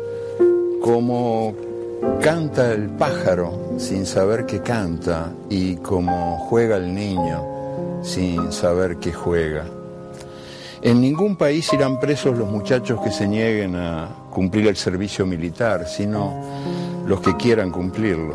como canta el pájaro sin saber que canta y como juega el niño sin saber que juega. En ningún país irán presos los muchachos que se nieguen a cumplir el servicio militar, sino los que quieran cumplirlo.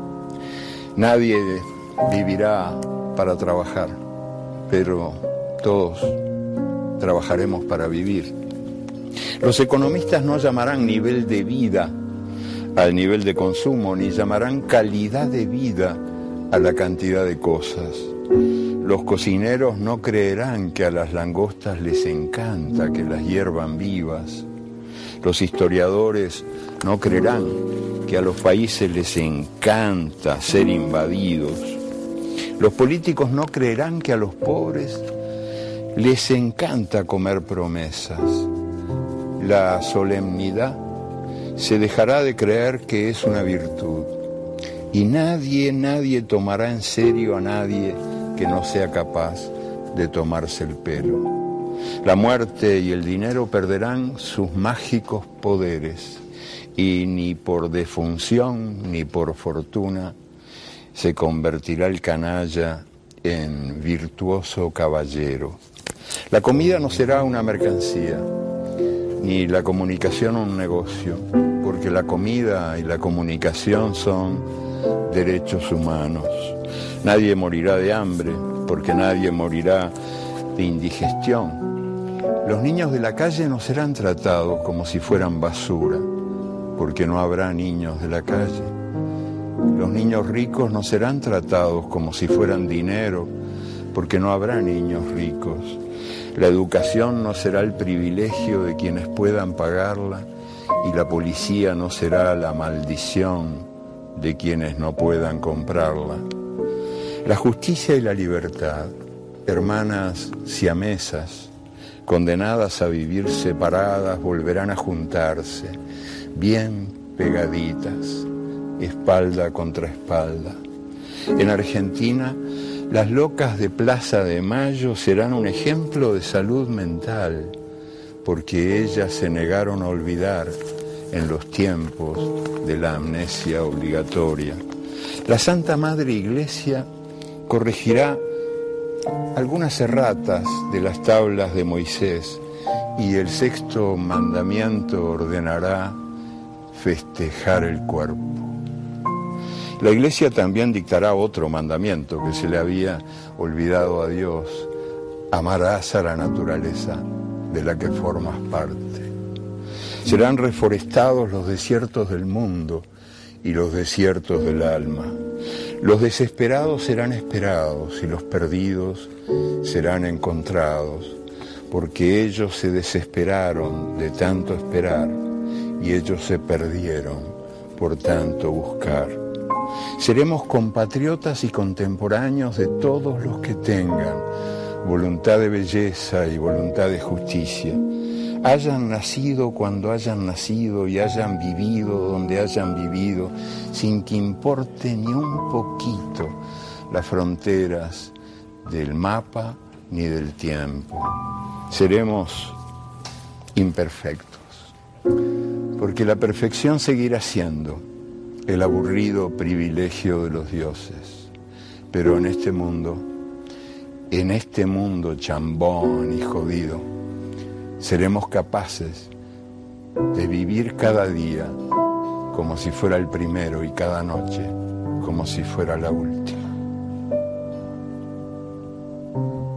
Nadie vivirá para trabajar, pero todos trabajaremos para vivir. Los economistas no llamarán nivel de vida al nivel de consumo, ni llamarán calidad de vida a la cantidad de cosas. Los cocineros no creerán que a las langostas les encanta que las hiervan vivas. Los historiadores no creerán que a los países les encanta ser invadidos. Los políticos no creerán que a los pobres les encanta comer promesas. La solemnidad se dejará de creer que es una virtud. Y nadie tomará en serio a nadie que no sea capaz de tomarse el pelo. La muerte y el dinero perderán sus mágicos poderes y ni por defunción ni por fortuna se convertirá el canalla en virtuoso caballero. La comida no será una mercancía, ni la comunicación un negocio, porque la comida y la comunicación son derechos humanos. Nadie morirá de hambre, porque nadie morirá de indigestión. Los niños de la calle no serán tratados como si fueran basura, porque no habrá niños de la calle. Los niños ricos no serán tratados como si fueran dinero, porque no habrá niños ricos. La educación no será el privilegio de quienes puedan pagarla y la policía no será la maldición de quienes no puedan comprarla. La justicia y la libertad, hermanas siamesas, condenadas a vivir separadas, volverán a juntarse, bien pegaditas, espalda contra espalda. En Argentina, las locas de Plaza de Mayo serán un ejemplo de salud mental, porque ellas se negaron a olvidar en los tiempos de la amnesia obligatoria. La Santa Madre Iglesia corregirá algunas erratas de las tablas de Moisés y el 6º mandamiento ordenará festejar el cuerpo. La Iglesia también dictará otro mandamiento que se le había olvidado a Dios: amarás a la naturaleza de la que formas parte. Serán reforestados los desiertos del mundo y los desiertos del alma. Los desesperados serán esperados y los perdidos serán encontrados, porque ellos se desesperaron de tanto esperar y ellos se perdieron por tanto buscar. Seremos compatriotas y contemporáneos de todos los que tengan voluntad de belleza y voluntad de justicia. Hayan nacido cuando hayan nacido y hayan vivido donde hayan vivido, sin que importe ni un poquito las fronteras del mapa ni del tiempo. Seremos imperfectos, porque la perfección seguirá siendo el aburrido privilegio de los dioses. Pero en este mundo chambón y jodido, seremos capaces de vivir cada día como si fuera el primero y cada noche como si fuera la última.